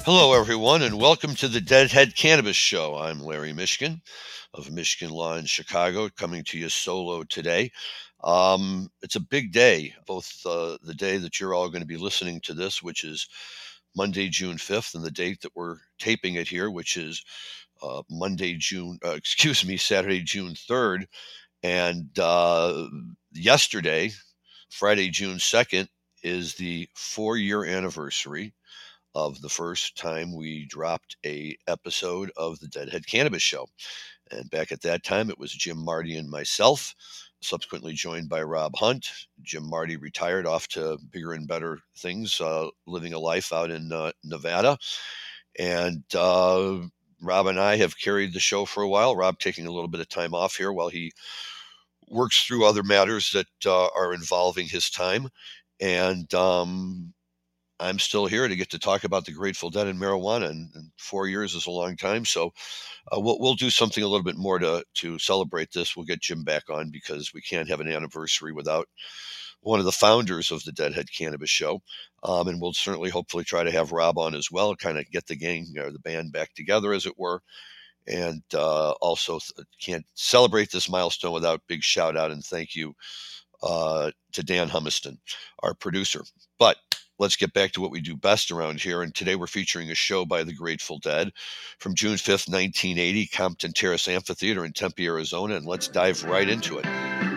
Hello, everyone, and welcome to the Deadhead Cannabis Show. I'm Larry Mishkin of Michigan Law in Chicago, coming to you solo today. It's a big day, both the day that you're all going to be listening to this, which is Monday, June 5th, and the date that we're taping it here, which is Saturday, June 3rd. And yesterday, Friday, June 2nd, is the 4-year anniversary of the first time we dropped a episode of the Deadhead Cannabis Show. And back at that time, it was Jim Marty and myself, subsequently joined by Rob Hunt. Jim Marty retired off to bigger and better things, living a life out in Nevada. And Rob and I have carried the show for a while. Rob taking a little bit of time off here while he works through other matters that are involving his time. And I'm still here to get to talk about the Grateful Dead and marijuana, and 4 years is a long time. So we'll do something a little bit more to celebrate this. We'll get Jim back on because we can't have an anniversary without one of the founders of the Deadhead Cannabis Show. And we'll certainly, hopefully, try to have Rob on as well, kind of get the gang or the band back together, as it were. And also can't celebrate this milestone without big shout out and thank you to Dan Humiston, our producer. But let's get back to what we do best around here. And today we're featuring a show by the Grateful Dead from June 5th, 1980, Compton Terrace Amphitheater in Tempe, Arizona. And let's dive right into it.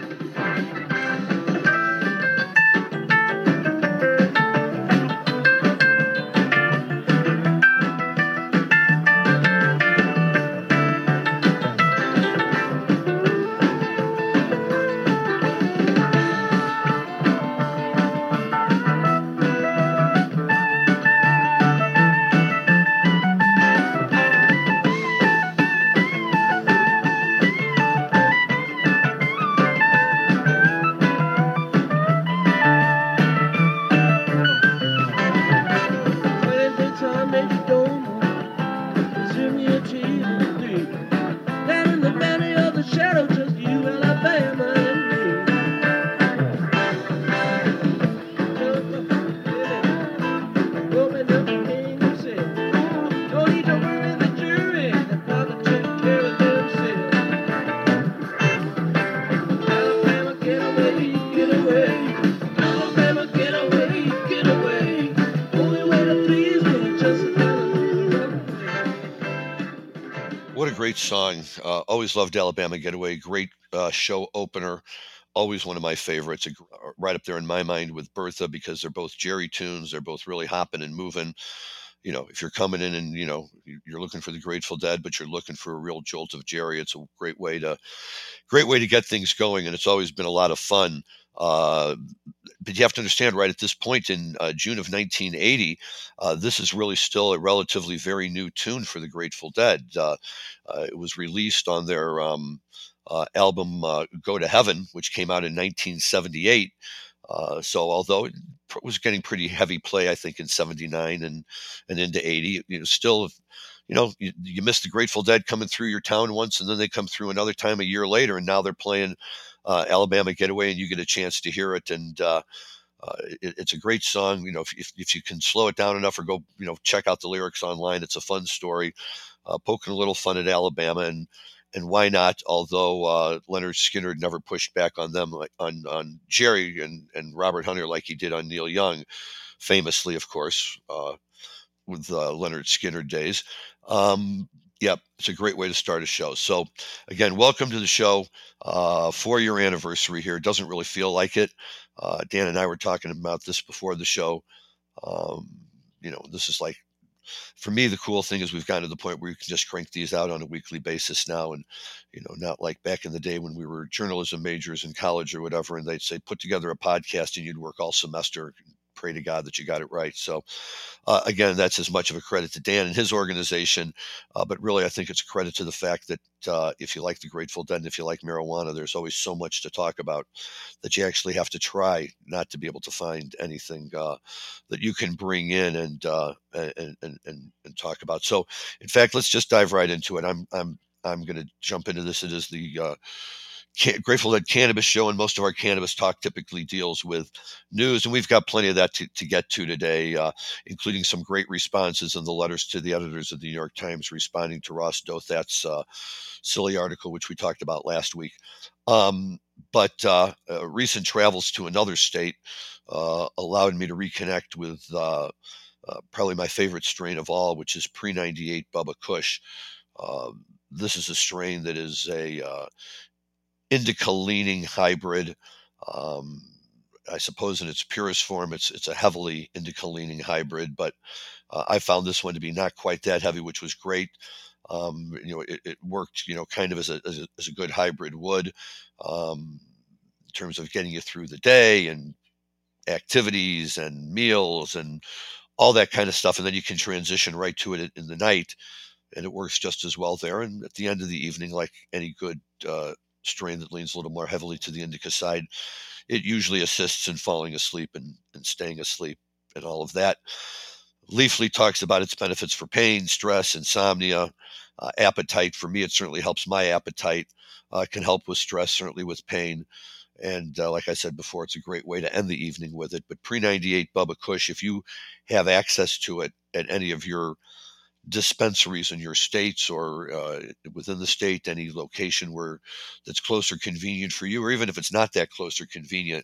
What a great song. Always loved Alabama Getaway. Great show opener. Always one of my favorites. Right up there in my mind with Bertha because they're both Jerry tunes. They're both really hopping and moving. You know, if you're coming in and, you're looking for the Grateful Dead, but you're looking for a real jolt of Jerry, it's a great way to get things going. And it's always been a lot of fun. But you have to understand, right at this point in June of 1980, this is really still a relatively very new tune for the Grateful Dead. It was released on their album Go to Heaven, which came out in 1978. So although it was getting pretty heavy play, I think in 79 and into 80, still, you miss the Grateful Dead coming through your town once, and then they come through another time a year later, and now they're playing Alabama Getaway, and you get a chance to hear it. And it's a great song. If you can slow it down enough or go, check out the lyrics online, it's a fun story, poking a little fun at Alabama, and why not? Although Leonard Skinner never pushed back on them, on Jerry and Robert Hunter like he did on Neil Young, famously, of course, with Leonard Skinner days. Yep, it's a great way to start a show. So, again, welcome to the show. 4-year anniversary here. Doesn't really feel like it. Dan and I were talking about this before the show. This is like, for me, the cool thing is we've gotten to the point where you can just crank these out on a weekly basis now. And, not like back in the day when we were journalism majors in college or whatever, and they'd say, put together a podcast and you'd work all semester. Pray to God that you got it right. So, again, that's as much of a credit to Dan and his organization, but really I think it's a credit to the fact that if you like the Grateful Dead and if you like marijuana, there's always so much to talk about that you actually have to try not to be able to find anything that you can bring in and talk about. So, in fact, let's just dive right into it. I'm going to jump into this. It is the Grateful Dead Cannabis Show, and most of our Cannabis Talk typically deals with news, and we've got plenty of that to get to today, including some great responses in the letters to the editors of the New York Times responding to Ross Douthat's silly article, which we talked about last week. But recent travels to another state allowed me to reconnect with probably my favorite strain of all, which is Pre 98 Bubba Kush. This is a strain that is a indica leaning hybrid. Um, I suppose in its purest form, it's a heavily indica leaning hybrid, but I found this one to be not quite that heavy, which was great. It worked, kind of as a good hybrid would, in terms of getting you through the day and activities and meals and all that kind of stuff. And then you can transition right to it in the night, and it works just as well there. And at the end of the evening, like any good strain that leans a little more heavily to the indica side, it usually assists in falling asleep and staying asleep and all of that. Leafly talks about its benefits for pain, stress, insomnia, appetite. For me, it certainly helps my appetite. Can help with stress, certainly with pain. And like I said before, it's a great way to end the evening with it. But Pre 98 Bubba Kush, if you have access to it at any of your dispensaries in your states or within the state, any location where that's close or convenient for you, or even if it's not that close or convenient.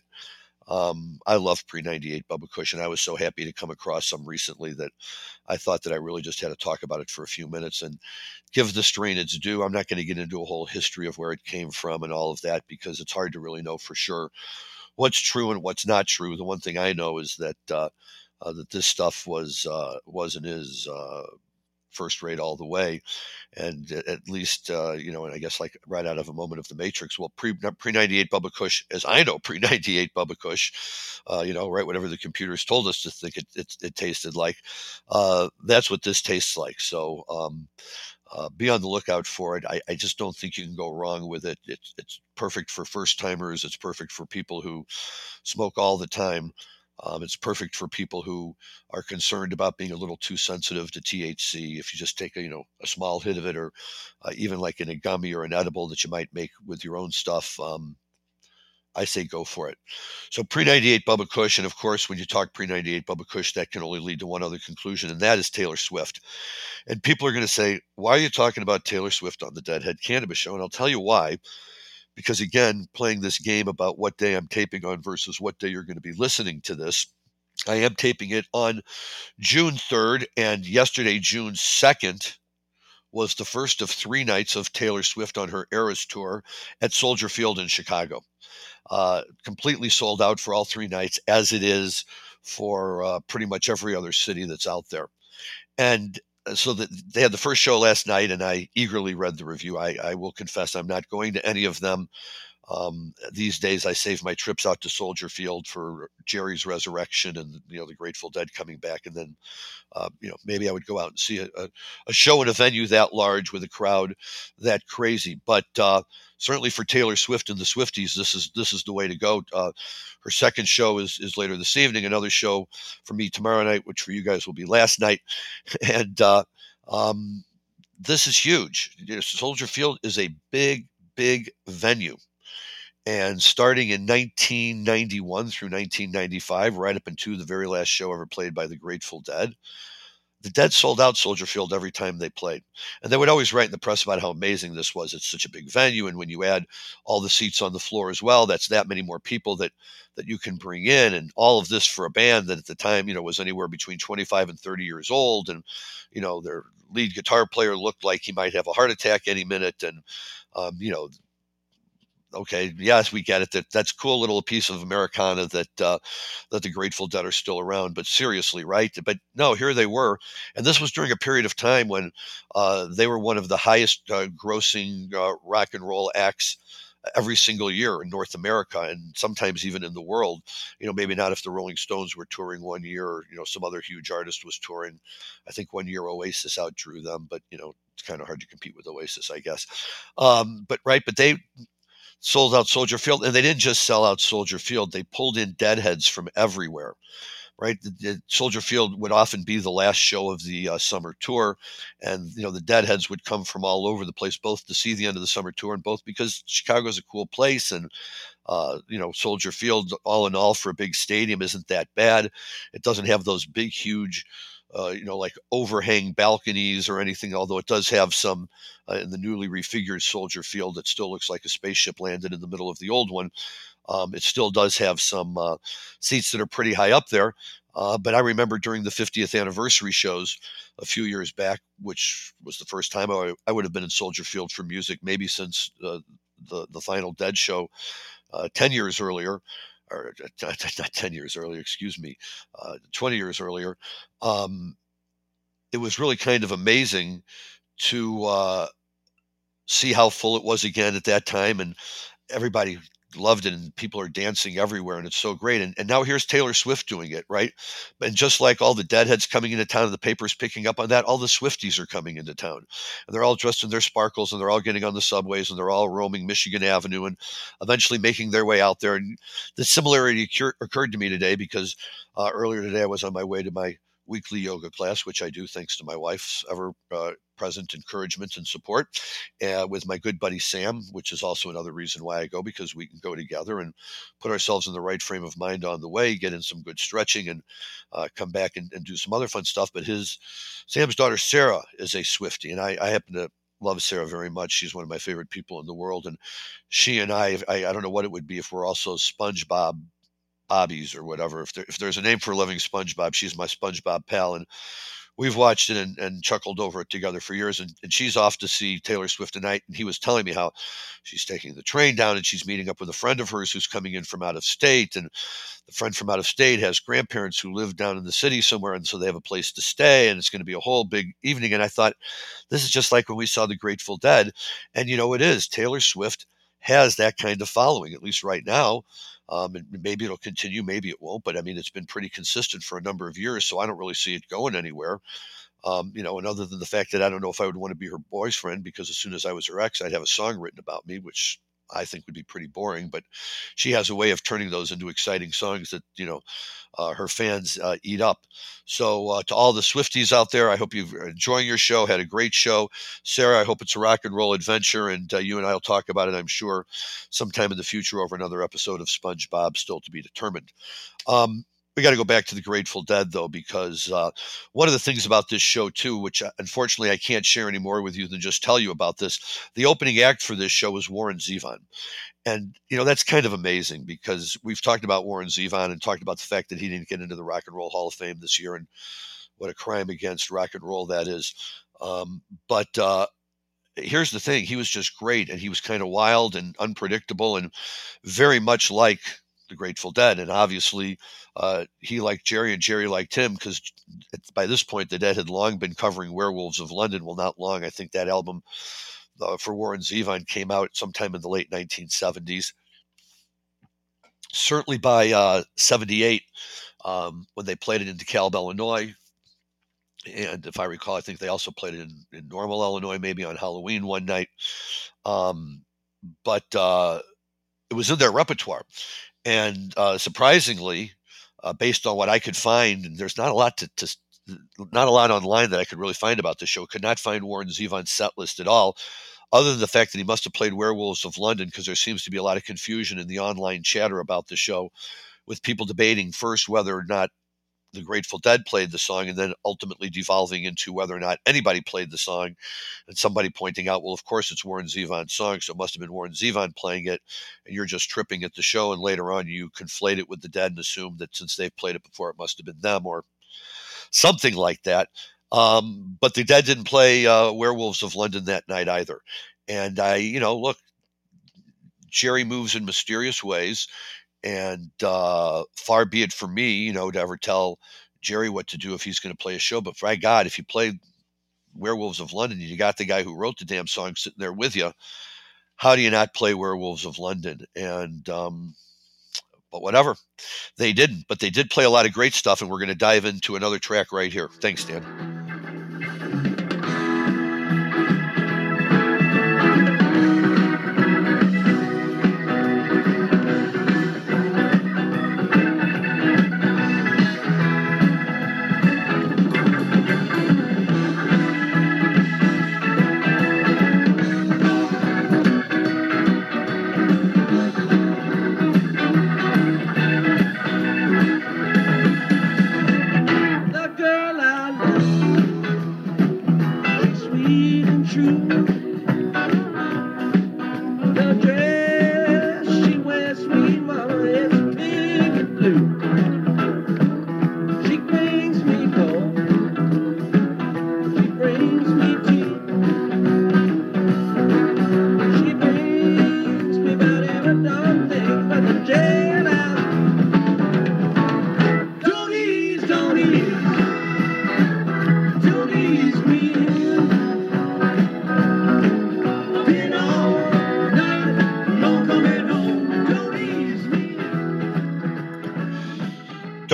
I love Pre 98 Bubba Kush, and I was so happy to come across some recently that I thought that I really just had to talk about it for a few minutes and give the strain its due. I'm not going to get into a whole history of where it came from and all of that because it's hard to really know for sure what's true and what's not true. The one thing I know is that that this stuff was and is first rate all the way. And at least, and I guess like right out of a moment of the Matrix, well, pre 98 Bubba Kush, as I know, Pre 98 Bubba Kush, right, whatever the computers told us to think it tasted like, that's what this tastes like. So be on the lookout for it. I just don't think you can go wrong with it. It's perfect for first timers. It's perfect for people who smoke all the time. It's perfect for people who are concerned about being a little too sensitive to THC. If you just take a small hit of it, or even like in a gummy or an edible that you might make with your own stuff, I say go for it. So Pre 98 Bubba Kush, and of course, when you talk Pre 98 Bubba Kush, that can only lead to one other conclusion, and that is Taylor Swift. And people are going to say, why are you talking about Taylor Swift on the Deadhead Cannabis Show? And I'll tell you why. Because again, playing this game about what day I'm taping on versus what day you're going to be listening to this, I am taping it on June 3rd, and yesterday, June 2nd, was the first of 3 nights of Taylor Swift on her Eras Tour at Soldier Field in Chicago. Completely sold out for all 3 nights, as it is for pretty much every other city that's out there. And so that they had the first show last night, and I eagerly read the review. I will confess I'm not going to any of them. These days, I save my trips out to Soldier Field for Jerry's Resurrection and the Grateful Dead coming back, and then maybe I would go out and see a show in a venue that large with a crowd that crazy. But certainly for Taylor Swift and the Swifties, this is the way to go. Her second show is later this evening. Another show for me tomorrow night, which for you guys will be last night, and this is huge. Soldier Field is a big venue. And starting in 1991 through 1995, right up into the very last show ever played by the Grateful Dead, the Dead sold out Soldier Field every time they played. And they would always write in the press about how amazing this was. It's such a big venue. And when you add all the seats on the floor as well, that's that many more people that you can bring in. And all of this for a band that at the time, was anywhere between 25 and 30 years old. And, their lead guitar player looked like he might have a heart attack any minute. And, okay, yes, we get it. That's a cool little piece of Americana that the Grateful Dead are still around. But seriously, right? But no, here they were, and this was during a period of time when they were one of the highest grossing rock and roll acts every single year in North America, and sometimes even in the world. Maybe not if the Rolling Stones were touring one year, or some other huge artist was touring. I think one year Oasis outdrew them, but it's kind of hard to compete with Oasis, I guess. But they sold out Soldier Field, and they didn't just sell out Soldier Field. They pulled in deadheads from everywhere, right? The Soldier Field would often be the last show of the summer tour, and the Deadheads would come from all over the place, both to see the end of the summer tour and both because Chicago's a cool place, and Soldier Field, all in all, for a big stadium, isn't that bad. It doesn't have those big, huge, like overhang balconies or anything, although it does have some in the newly refigured Soldier Field that still looks like a spaceship landed in the middle of the old one. It still does have some seats that are pretty high up there. But I remember during the 50th anniversary shows a few years back, which was the first time I would have been in Soldier Field for music, maybe since the final Dead show 10 years earlier, or not 10 years earlier, excuse me, 20 years earlier. It was really kind of amazing to see how full it was again at that time, and everybody loved it, and people are dancing everywhere, and it's so great. And now here's Taylor Swift doing it, right? And just like all the Deadheads coming into town and the papers picking up on that, all the Swifties are coming into town, and they're all dressed in their sparkles, and they're all getting on the subways, and they're all roaming Michigan Avenue and eventually making their way out there. And the similarity occurred to me today because earlier today I was on my way to my weekly yoga class, which I do thanks to my wife's ever present encouragement and support, with my good buddy Sam, which is also another reason why I go, because we can go together and put ourselves in the right frame of mind on the way, get in some good stretching, and come back and do some other fun stuff. But Sam's daughter Sarah is a Swiftie, and I happen to love Sarah very much. She's one of my favorite people in the world, and she and I don't know what it would be if we're also SpongeBob Bobbies or whatever. If there's a name for a living SpongeBob, she's my SpongeBob pal, and we've watched it and chuckled over it together for years. And she's off to see Taylor Swift tonight, and he was telling me how she's taking the train down and she's meeting up with a friend of hers who's coming in from out of state, and the friend from out of state has grandparents who live down in the city somewhere, and so they have a place to stay, and it's going to be a whole big evening. And I thought, this is just like when we saw the Grateful Dead, and it is. Taylor Swift has that kind of following, at least right now. And maybe it'll continue, maybe it won't, but I mean, it's been pretty consistent for a number of years, so I don't really see it going anywhere. And other than the fact that I don't know if I would want to be her boyfriend, because as soon as I was her ex, I'd have a song written about me, which I think would be pretty boring. But she has a way of turning those into exciting songs that, her fans eat up. So to all the Swifties out there, I hope you're enjoying your show, had a great show. Sarah, I hope it's a rock and roll adventure, and you and I will talk about it, I'm sure, sometime in the future over another episode of SpongeBob, still to be determined. We got to go back to the Grateful Dead, though, because one of the things about this show, too, which unfortunately I can't share any more with you than just tell you about this, the opening act for this show was Warren Zevon. And, that's kind of amazing, because we've talked about Warren Zevon and talked about the fact that he didn't get into the Rock and Roll Hall of Fame this year, and what a crime against rock and roll that is. But here's the thing. He was just great, and he was kind of wild and unpredictable and very much like the Grateful Dead. And obviously he liked Jerry and Jerry liked him, because by this point the Dead had long been covering Werewolves of London. Well, not long. I think that album for Warren Zevon came out sometime in the late 1970s. Certainly by 78, when they played it in DeKalb, Illinois. And if I recall, I think they also played it in Normal, Illinois, maybe on Halloween one night. But it was in their repertoire. And surprisingly, based on what I could find, and there's not a lot not a lot online that I could really find about the show. Could not find Warren Zevon's set list at all, other than the fact that he must have played Werewolves of London, because there seems to be a lot of confusion in the online chatter about the show, with people debating first whether or not the Grateful Dead played the song, and then ultimately devolving into whether or not anybody played the song, and somebody pointing out, well, of course it's Warren Zevon's song, so it must have been Warren Zevon playing it, and you're just tripping at the show, and later on you conflate it with the Dead and assume that since they've played it before, it must have been them, or something like that. But the Dead didn't play Werewolves of London that night either. And look, Jerry moves in mysterious ways, and far be it from me, to ever tell Jerry what to do if he's going to play a show. But by God, if you play Werewolves of London, you got the guy who wrote the damn song sitting there with you. How do you not play Werewolves of London? And but whatever, they didn't. But they did play a lot of great stuff, and we're going to dive into another track right here. Thanks, Dan.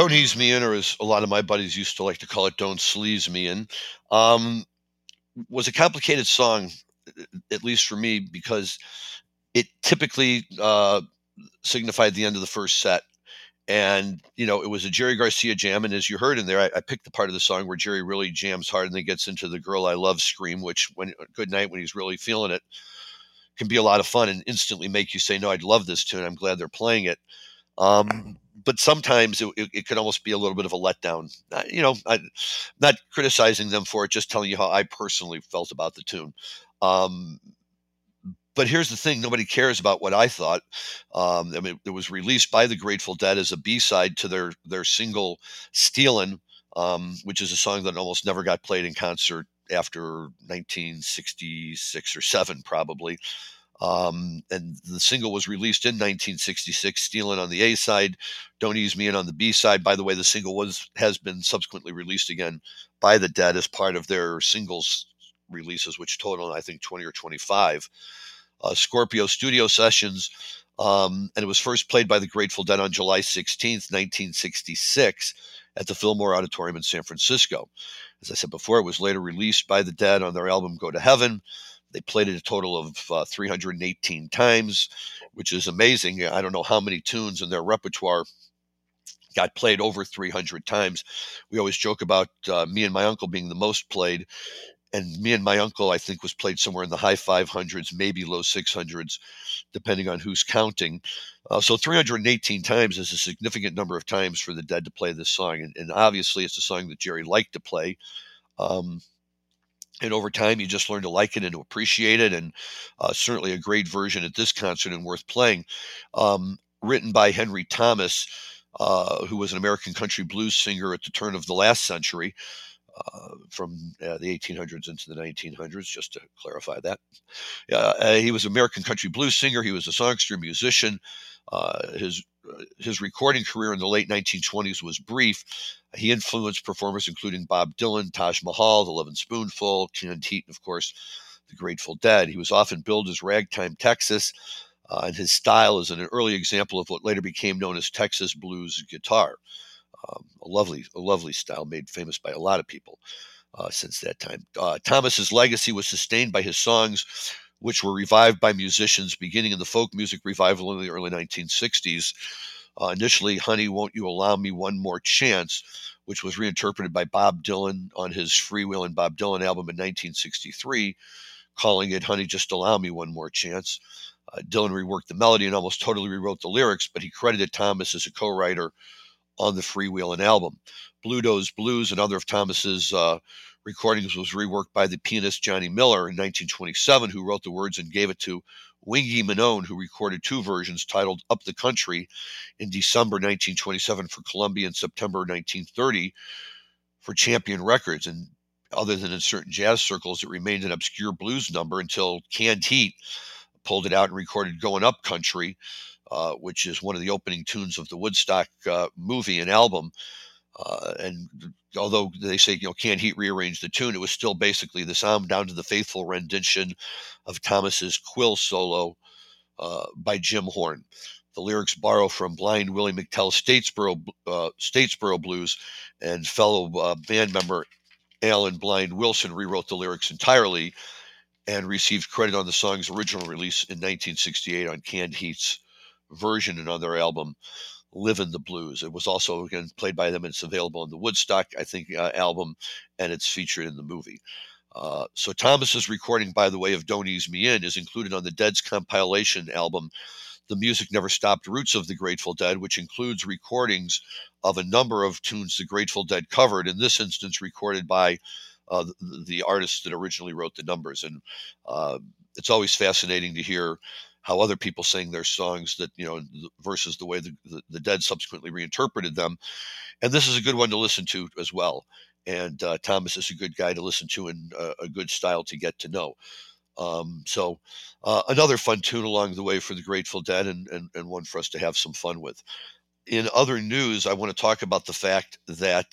Don't Ease Me In, or as a lot of my buddies used to like to call it, Don't Sleaze Me In, um, was a complicated song, at least for me, because it typically signified the end of the first set. And, it was a Jerry Garcia jam. And as you heard in there, I picked the part of the song where Jerry really jams hard and then gets into the Girl I Love scream, which, when Good Night, when he's really feeling it, can be a lot of fun and instantly make you say, no, I'd love this tune. I'm glad they're playing it. But sometimes it could almost be a little bit of a letdown. I'm not criticizing them for it, just telling you how I personally felt about the tune. Um, but here's the thing: nobody cares about what I thought. I mean, it was released by the Grateful Dead as a B-side to their single "Stealin'," which is a song that almost never got played in concert after 1966 or seven, probably. And the single was released in 1966, "Stealin'" on the A side, "Don't Ease Me In" on the B side. By the way, the single has been subsequently released again by the Dead as part of their singles releases, which total, I think, 20 or 25. Scorpio studio sessions, and it was first played by the Grateful Dead on July 16th, 1966, at the Fillmore Auditorium in San Francisco. As I said before, it was later released by the Dead on their album Go to Heaven. They played it a total of 318 times, which is amazing. I don't know how many tunes in their repertoire got played over 300 times. We always joke about Me and My Uncle being the most played, and Me and My Uncle, I think, was played somewhere in the high 500s, maybe low 600s, depending on who's counting. So 318 times is a significant number of times for the Dead to play this song. And obviously, it's a song that Jerry liked to play. Um, and over time, you just learn to like it and to appreciate it. And certainly a great version at this concert and worth playing. Written by Henry Thomas, who was an American country blues singer at the turn of the last century, from the 1800s into the 1900s, just to clarify that. He was an American country blues singer. He was a songster, musician. His recording career in the late 1920s was brief. He influenced performers including Bob Dylan, Taj Mahal, The Lovin' Spoonful, Canned Heat, and of course, the Grateful Dead. He was often billed as Ragtime Texas, and his style is an early example of what later became known as Texas blues guitar. A lovely style made famous by a lot of people since that time. Thomas's legacy was sustained by his songs, which were revived by musicians beginning in the folk music revival in the early 1960s. Initially, Honey, Won't You Allow Me One More Chance, which was reinterpreted by Bob Dylan on his Freewheelin' Bob Dylan album in 1963, calling it Honey, Just Allow Me One More Chance. Dylan reworked the melody and almost totally rewrote the lyrics, but he credited Thomas as a co-writer on the Freewheelin' album. Bluedo's Blues and other of Thomas's recordings was reworked by the pianist Johnny Miller in 1927, who wrote the words and gave it to Wingy Manone, who recorded two versions titled Up the Country in December 1927 for Columbia and September 1930 for Champion Records. And other than in certain jazz circles, it remained an obscure blues number until Canned Heat pulled it out and recorded Going Up Country, which is one of the opening tunes of the Woodstock movie and album. And although they say, Canned Heat rearranged the tune, it was still basically the sound down to the faithful rendition of Thomas's quill solo by Jim Horn. The lyrics borrow from Blind Willie McTell's Statesboro Blues, and fellow band member Alan Blind Wilson rewrote the lyrics entirely and received credit on the song's original release in 1968 on Canned Heat's version and on their album Livin' the Blues. It was also, again, played by them, and it's available on the Woodstock, I think, album, and it's featured in the movie. So Thomas's recording, by the way, of Don't Ease Me In is included on the Dead's compilation album, The Music Never Stopped Roots of the Grateful Dead, which includes recordings of a number of tunes the Grateful Dead covered, in this instance recorded by the artists that originally wrote the numbers. And it's always fascinating to hear how other people sang their songs that, versus the way the Dead subsequently reinterpreted them. And this is a good one to listen to as well. And Thomas is a good guy to listen to, and a good style to get to know. So another fun tune along the way for the Grateful Dead, and one for us to have some fun with. In other news, I want to talk about the fact that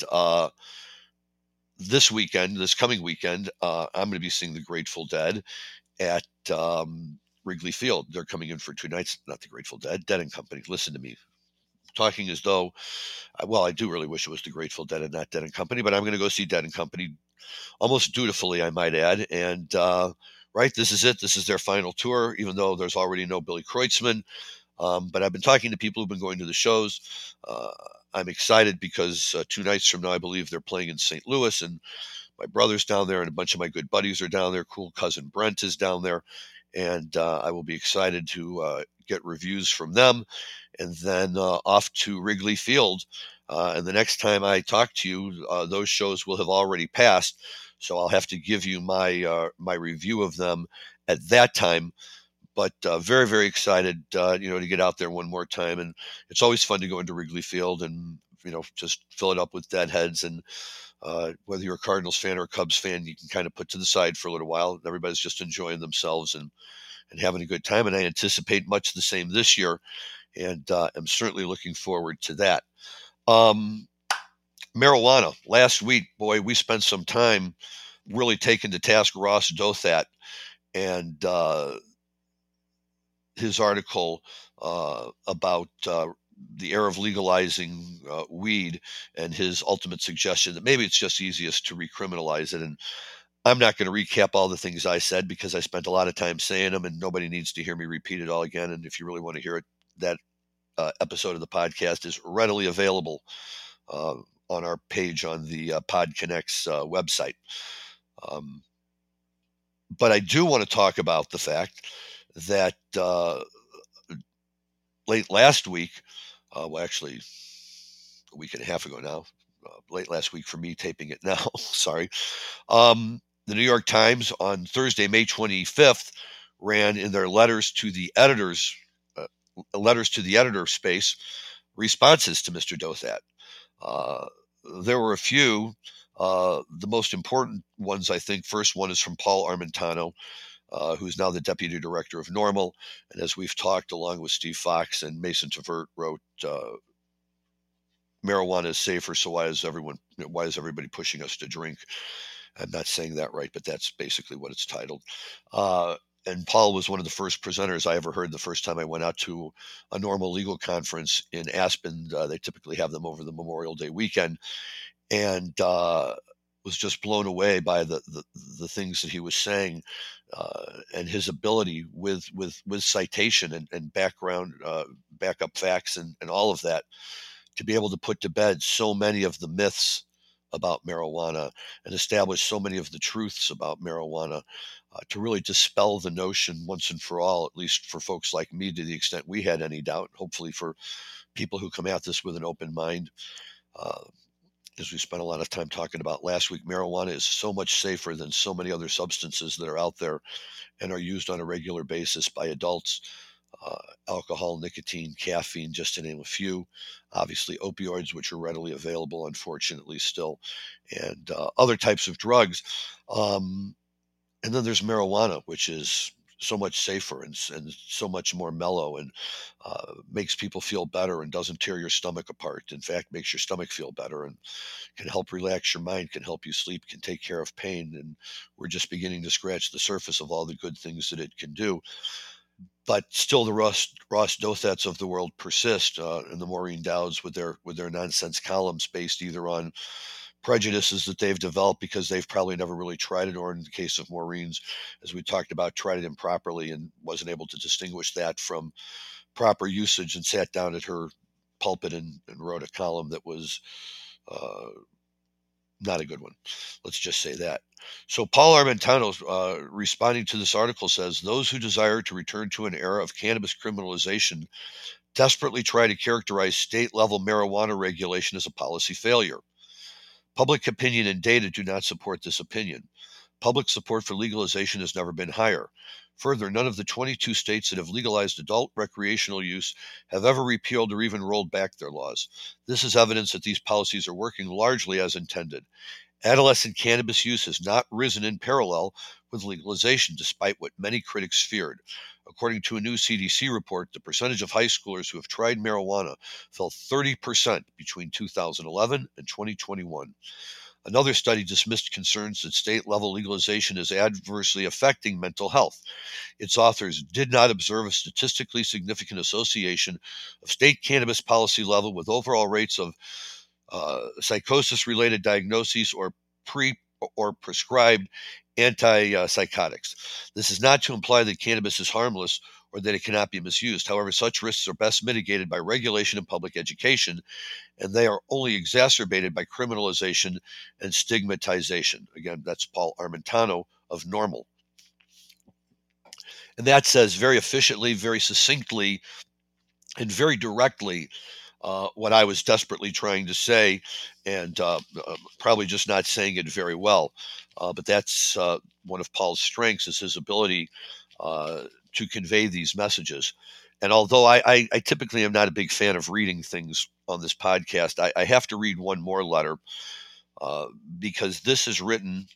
this coming weekend, I'm going to be seeing the Grateful Dead at Wrigley Field. They're coming in for 2 nights. Not the Grateful Dead, Dead and Company. Listen to me. talking as though, well, I do really wish it was the Grateful Dead and not Dead and Company, but I'm going to go see Dead and Company almost dutifully, I might add. And right, this is it. This is their final tour, even though there's already no Billy Kreutzmann. But I've been talking to people who've been going to the shows. Uh, I'm excited because 2 nights from now, I believe they're playing in St. Louis, and my brother's down there, and a bunch of my good buddies are down there. Cool cousin Brent is down there, and I will be excited to get reviews from them, and then off to Wrigley Field. And the next time I talk to you, those shows will have already passed, so I'll have to give you my review of them at that time. But very, very excited, to get out there one more time. And it's always fun to go into Wrigley Field and, just fill it up with deadheads. And whether you're a Cardinals fan or a Cubs fan, you can kind of put to the side for a little while. Everybody's just enjoying themselves and having a good time. And I anticipate much the same this year. And I'm certainly looking forward to that. Marijuana. Last week, boy, we spent some time really taking to task Ross Douthat and his article about the era of legalizing weed, and his ultimate suggestion that maybe it's just easiest to recriminalize it. And I'm not going to recap all the things I said because I spent a lot of time saying them, and nobody needs to hear me repeat it all again. And if you really want to hear it, that episode of the podcast is readily available on our page on the PodConnects website. But I do want to talk about the fact that late last week, actually a week and a half ago now, late last week for me taping it now, sorry. The New York Times on Thursday, May 25th, ran in their letters to the editor space responses to Mr. Douthat. There were a few. The most important ones, I think, first one is from Paul Armentano, who's now the deputy director of NORML. And as we've talked, along with Steve Fox and Mason Tvert, wrote "Marijuana is safer, so why is everybody pushing us to drink?" I'm not saying that right, but that's basically what it's titled. And Paul was one of the first presenters I ever heard the first time I went out to a NORML legal conference in Aspen. They typically have them over the Memorial Day weekend, and was just blown away by the things that he was saying, and his ability with citation and background, backup facts and all of that, to be able to put to bed so many of the myths about marijuana and establish so many of the truths about marijuana, to really dispel the notion once and for all, at least for folks like me, to the extent we had any doubt, hopefully for people who come at this with an open mind. As we spent a lot of time talking about last week, marijuana is so much safer than so many other substances that are out there and are used on a regular basis by adults. Alcohol, nicotine, caffeine, just to name a few. Obviously, opioids, which are readily available, unfortunately, still, and other types of drugs. And then there's marijuana, which is so much safer and so much more mellow, and makes people feel better and doesn't tear your stomach apart. In fact, makes your stomach feel better and can help relax your mind, can help you sleep, can take care of pain. And we're just beginning to scratch the surface of all the good things that it can do. But still, the Ross Douthats of the world persist, and the Maureen Dowds with their nonsense columns based either on prejudices that they've developed because they've probably never really tried it, or in the case of Maureen's, as we talked about, tried it improperly and wasn't able to distinguish that from proper usage, and sat down at her pulpit and wrote a column that was not a good one. Let's just say that. So Paul Armentano, responding to this article, says, those who desire to return to an era of cannabis criminalization desperately try to characterize state-level marijuana regulation as a policy failure. Public opinion and data do not support this opinion. Public support for legalization has never been higher. Further, none of the 22 states that have legalized adult recreational use have ever repealed or even rolled back their laws. This is evidence that these policies are working largely as intended. Adolescent cannabis use has not risen in parallel with legalization, despite what many critics feared. According to a new CDC report, the percentage of high schoolers who have tried marijuana fell 30% between 2011 and 2021. Another study dismissed concerns that state-level legalization is adversely affecting mental health. Its authors did not observe a statistically significant association of state cannabis policy level with overall rates of psychosis-related diagnoses or pre or prescribed antipsychotics. This is not to imply that cannabis is harmless or that it cannot be misused. However, such risks are best mitigated by regulation and public education, and they are only exacerbated by criminalization and stigmatization. Again, that's Paul Armentano of NORML. And that says very efficiently, very succinctly, and very directly what I was desperately trying to say, and probably just not saying it very well. But that's one of Paul's strengths, is his ability to convey these messages. And although I typically am not a big fan of reading things on this podcast, I have to read one more letter because this is written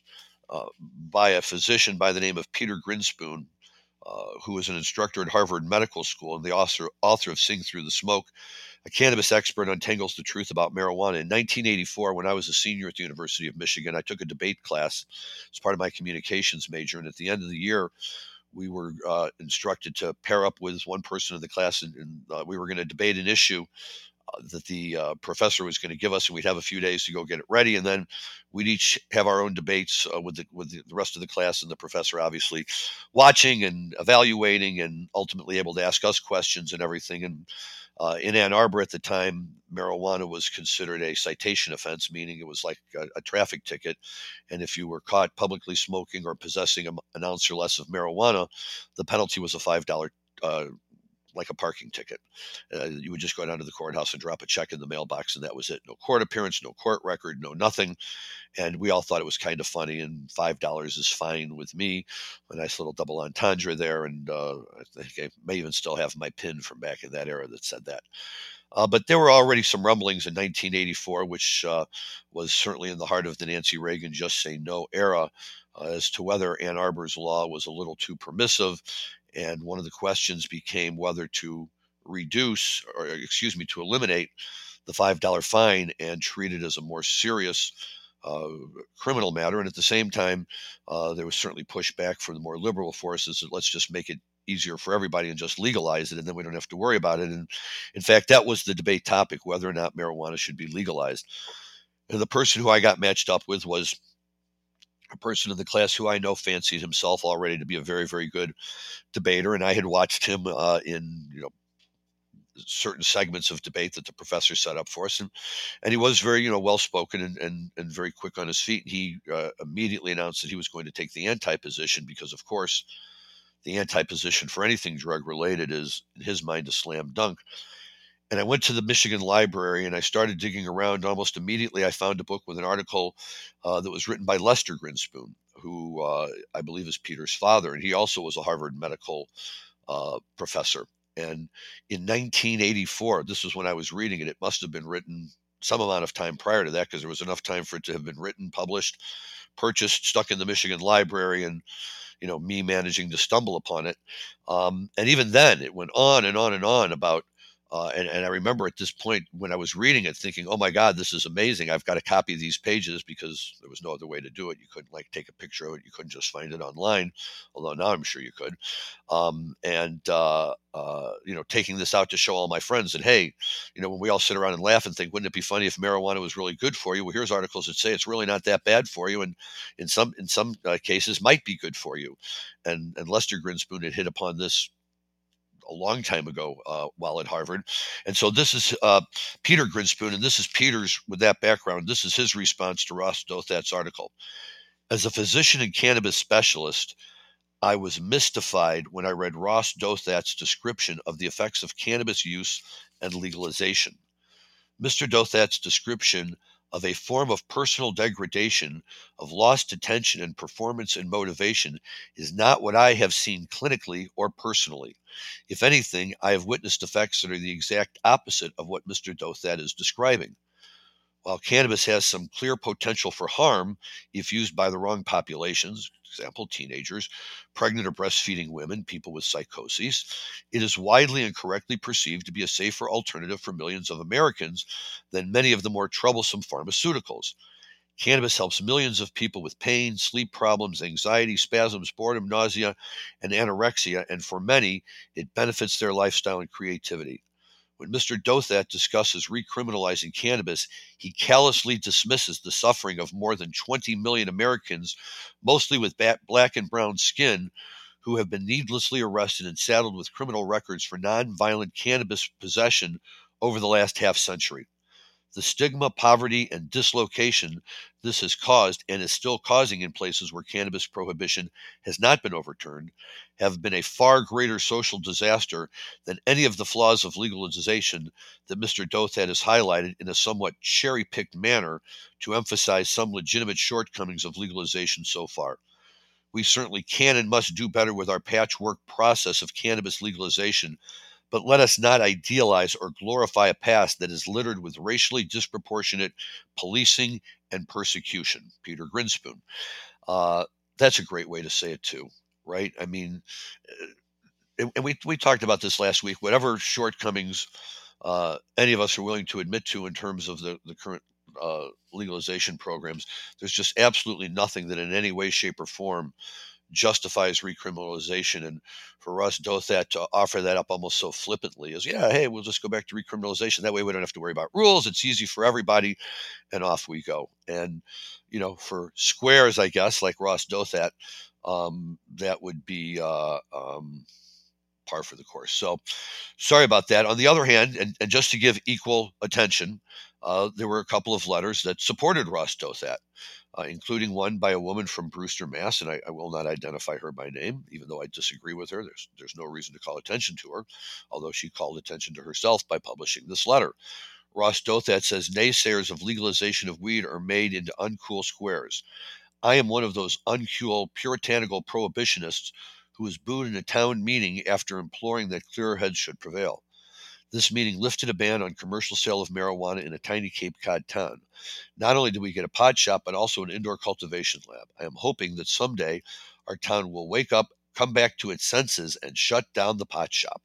by a physician by the name of Peter Grinspoon, who is an instructor at Harvard Medical School and the author of Sing Through the Smoke. A cannabis expert untangles the truth about marijuana. In 1984, when I was a senior at the University of Michigan, I took a debate class as part of my communications major. And at the end of the year, we were instructed to pair up with one person in the class, and we were going to debate an issue that the professor was going to give us, and we'd have a few days to go get it ready, and then we'd each have our own debates with the rest of the class, and the professor obviously watching and evaluating, and ultimately able to ask us questions and everything. And in Ann Arbor at the time, marijuana was considered a citation offense, meaning it was like a traffic ticket, and if you were caught publicly smoking or possessing an ounce or less of marijuana, the penalty was a $5 like a parking ticket. You would just go down to the courthouse and drop a check in the mailbox, and that was it. No court appearance, no court record, no nothing. And we all thought it was kind of funny, and $5 is fine with me. A nice little double entendre there, and I think I may even still have my pin from back in that era that said that. But there were already some rumblings in 1984, which was certainly in the heart of the Nancy Reagan Just Say No era, as to whether Ann Arbor's law was a little too permissive. And one of the questions became whether to reduce, or excuse me, to eliminate the $5 fine and treat it as a more serious uh, criminal matter. And at the same time, there was certainly pushback from the more liberal forces that let's just make it easier for everybody and just legalize it, and then we don't have to worry about it. And in fact, that was the debate topic, whether or not marijuana should be legalized. And the person who I got matched up with was a person in the class who I know fancied himself already to be a very, very good debater, and I had watched him in certain segments of debate that the professor set up for us, and he was very well spoken and very quick on his feet. He immediately announced that he was going to take the anti position because, of course, the anti position for anything drug related is, in his mind, a slam dunk. And I went to the Michigan Library and I started digging around. Almost immediately, I found a book with an article that was written by Lester Grinspoon, who I believe is Peter's father. And he also was a Harvard medical professor. And in 1984, this was when I was reading it, it must have been written some amount of time prior to that, because there was enough time for it to have been written, published, purchased, stuck in the Michigan Library, and me managing to stumble upon it. And even then, it went on and on and on about. And I remember at this point when I was reading it thinking, oh my God, this is amazing. I've got to copy these pages, because there was no other way to do it. You couldn't take a picture of it. You couldn't just find it online, although now I'm sure you could. Taking this out to show all my friends that, hey, when we all sit around and laugh and think, wouldn't it be funny if marijuana was really good for you? Well, here's articles that say it's really not that bad for you. And in some cases might be good for you. And Lester Grinspoon had hit upon this a long time ago while at Harvard. And so this is Peter Grinspoon, and this is Peter's, with that background, this is his response to Ross Douthat's article. As a physician and cannabis specialist, I was mystified when I read Ross Douthat's description of the effects of cannabis use and legalization. Mr. Douthat's description of a form of personal degradation, of lost attention and performance and motivation, is not what I have seen clinically or personally. If anything, I have witnessed effects that are the exact opposite of what Mr. Douthat is describing. While cannabis has some clear potential for harm if used by the wrong populations, example, teenagers, pregnant or breastfeeding women, people with psychoses, it is widely and correctly perceived to be a safer alternative for millions of Americans than many of the more troublesome pharmaceuticals. Cannabis helps millions of people with pain, sleep problems, anxiety, spasms, boredom, nausea, and anorexia, and for many, it benefits their lifestyle and creativity. When Mr. Dothat discusses recriminalizing cannabis, he callously dismisses the suffering of more than 20 million Americans, mostly with black and brown skin, who have been needlessly arrested and saddled with criminal records for nonviolent cannabis possession over the last half century. The stigma, poverty, and dislocation this has caused and is still causing in places where cannabis prohibition has not been overturned have been a far greater social disaster than any of the flaws of legalization that Mr. Dothat has highlighted in a somewhat cherry picked manner to emphasize some legitimate shortcomings of legalization so far. We certainly can and must do better with our patchwork process of cannabis legalization, but let us not idealize or glorify a past that is littered with racially disproportionate policing and persecution. Peter Grinspoon. Uh, that's a great way to say it too, right? I mean, and we talked about this last week. Whatever shortcomings any of us are willing to admit to in terms of the current legalization programs, there's just absolutely nothing that in any way, shape, or form justifies recriminalization. And for Russ Dothat to offer that up almost so flippantly is, yeah, hey, we'll just go back to recriminalization. That way we don't have to worry about rules. It's easy for everybody. And off we go. And, for squares, I guess, like Ross Dothat, that would be par for the course. So sorry about that. On the other hand, and just to give equal attention, there were a couple of letters that supported Ross Dothat, including one by a woman from Brewster, Mass. And I will not identify her by name, even though I disagree with her. There's no reason to call attention to her, although she called attention to herself by publishing this letter. Ross Dothat says naysayers of legalization of weed are made into uncool squares. I am one of those uncool, puritanical prohibitionists who was booed in a town meeting after imploring that clearer heads should prevail. This meeting lifted a ban on commercial sale of marijuana in a tiny Cape Cod town. Not only did we get a pod shop, but also an indoor cultivation lab. I am hoping that someday our town will wake up, come back to its senses, and shut down the pot shop.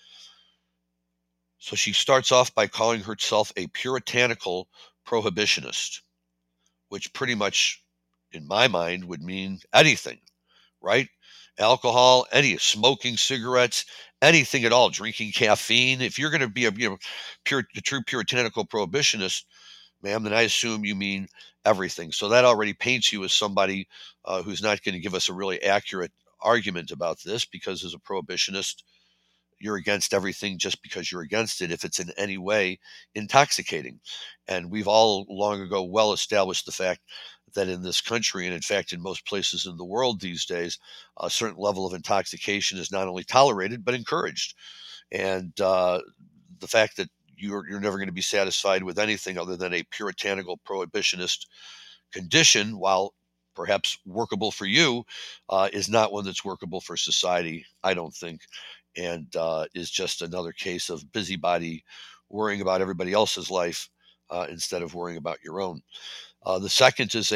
So she starts off by calling herself a puritanical prohibitionist, which pretty much, in my mind, would mean anything, right? Alcohol, any smoking, cigarettes, anything at all, drinking caffeine. If you're going to be a true puritanical prohibitionist, ma'am, then I assume you mean everything. So that already paints you as somebody who's not going to give us a really accurate argument about this, because as a prohibitionist, you're against everything just because you're against it if it's in any way intoxicating. And we've all long ago well established the fact that in this country, and in fact in most places in the world these days, a certain level of intoxication is not only tolerated but encouraged. And the fact that you're never going to be satisfied with anything other than a puritanical prohibitionist condition, while perhaps workable for you, is not one that's workable for society, I don't think, and is just another case of busybody worrying about everybody else's life instead of worrying about your own. The second is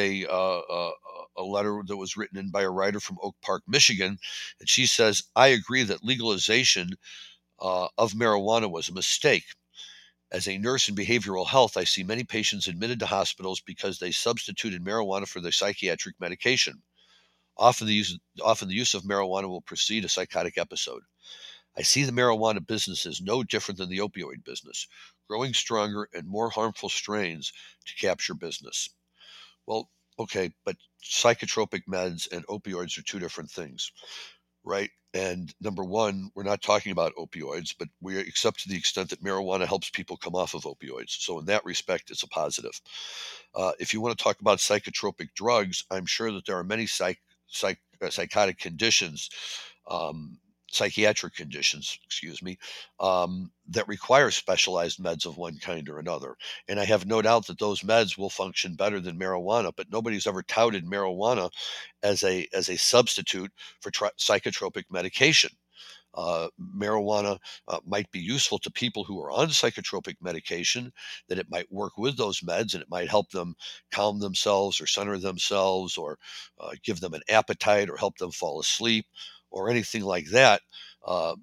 a letter that was written in by a writer from Oak Park, Michigan, and she says, "I agree that legalization of marijuana was a mistake. As a nurse in behavioral health, I see many patients admitted to hospitals because they substituted marijuana for their psychiatric medication. Often the use of marijuana will precede a psychotic episode. I see the marijuana business as no different than the opioid business, growing stronger and more harmful strains to capture business." Well, okay, but psychotropic meds and opioids are two different things, right? And number one, we're not talking about opioids, but we accept to the extent that marijuana helps people come off of opioids. So in that respect, it's a positive. If you want to talk about psychotropic drugs, I'm sure that there are many psychotic conditions, um, psychiatric conditions, excuse me, that require specialized meds of one kind or another. And I have no doubt that those meds will function better than marijuana, but nobody's ever touted marijuana as a substitute for psychotropic medication. Marijuana might be useful to people who are on psychotropic medication, that it might work with those meds and it might help them calm themselves or center themselves, or give them an appetite or help them fall asleep or anything like that. Uh,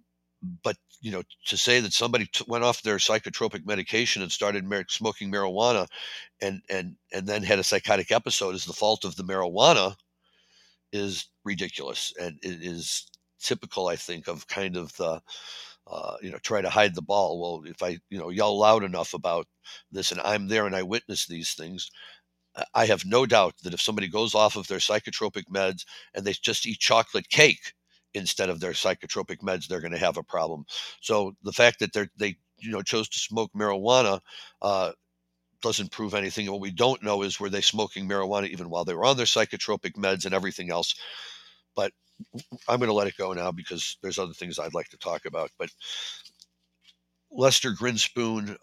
But to say that somebody went off their psychotropic medication and started smoking marijuana and then had a psychotic episode is the fault of the marijuana is ridiculous, and it is typical, I think, of kind of the try to hide the ball. Well, if I yell loud enough about this and I'm there and I witness these things, I have no doubt that if somebody goes off of their psychotropic meds and they just eat chocolate cake instead of their psychotropic meds, they're going to have a problem. So the fact that they chose to smoke marijuana doesn't prove anything. And what we don't know is were they smoking marijuana even while they were on their psychotropic meds and everything else. But I'm going to let it go now because there's other things I'd like to talk about. But Lester Grinspoon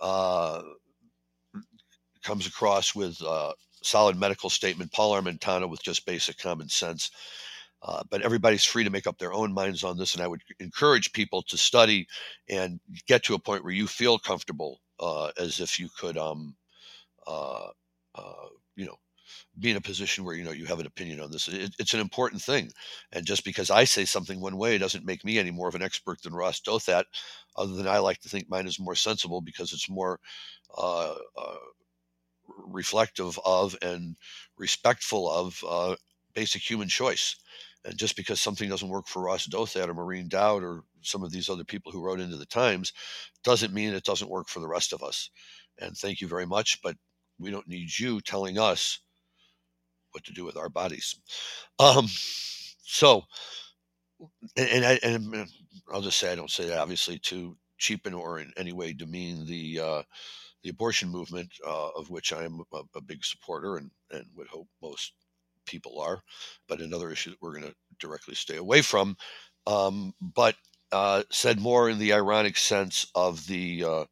comes across with a solid medical statement. Paul Armentano with just basic common sense. But everybody's free to make up their own minds on this, and I would encourage people to study and get to a point where you feel comfortable, as if you could, be in a position where you have an opinion on this. It's an important thing, and just because I say something one way doesn't make me any more of an expert than Ross Douthat. Other than I like to think mine is more sensible because it's more reflective of and respectful of basic human choice. And just because something doesn't work for Ross Douthat or Maureen Dowd or some of these other people who wrote into the Times doesn't mean it doesn't work for the rest of us. And thank you very much, but we don't need you telling us what to do with our bodies. So, and I'll just say I don't say that obviously to cheapen or in any way demean the abortion movement, of which I am a big supporter and would hope most people are, but another issue that we're going to directly stay away from. But said more in the ironic sense of the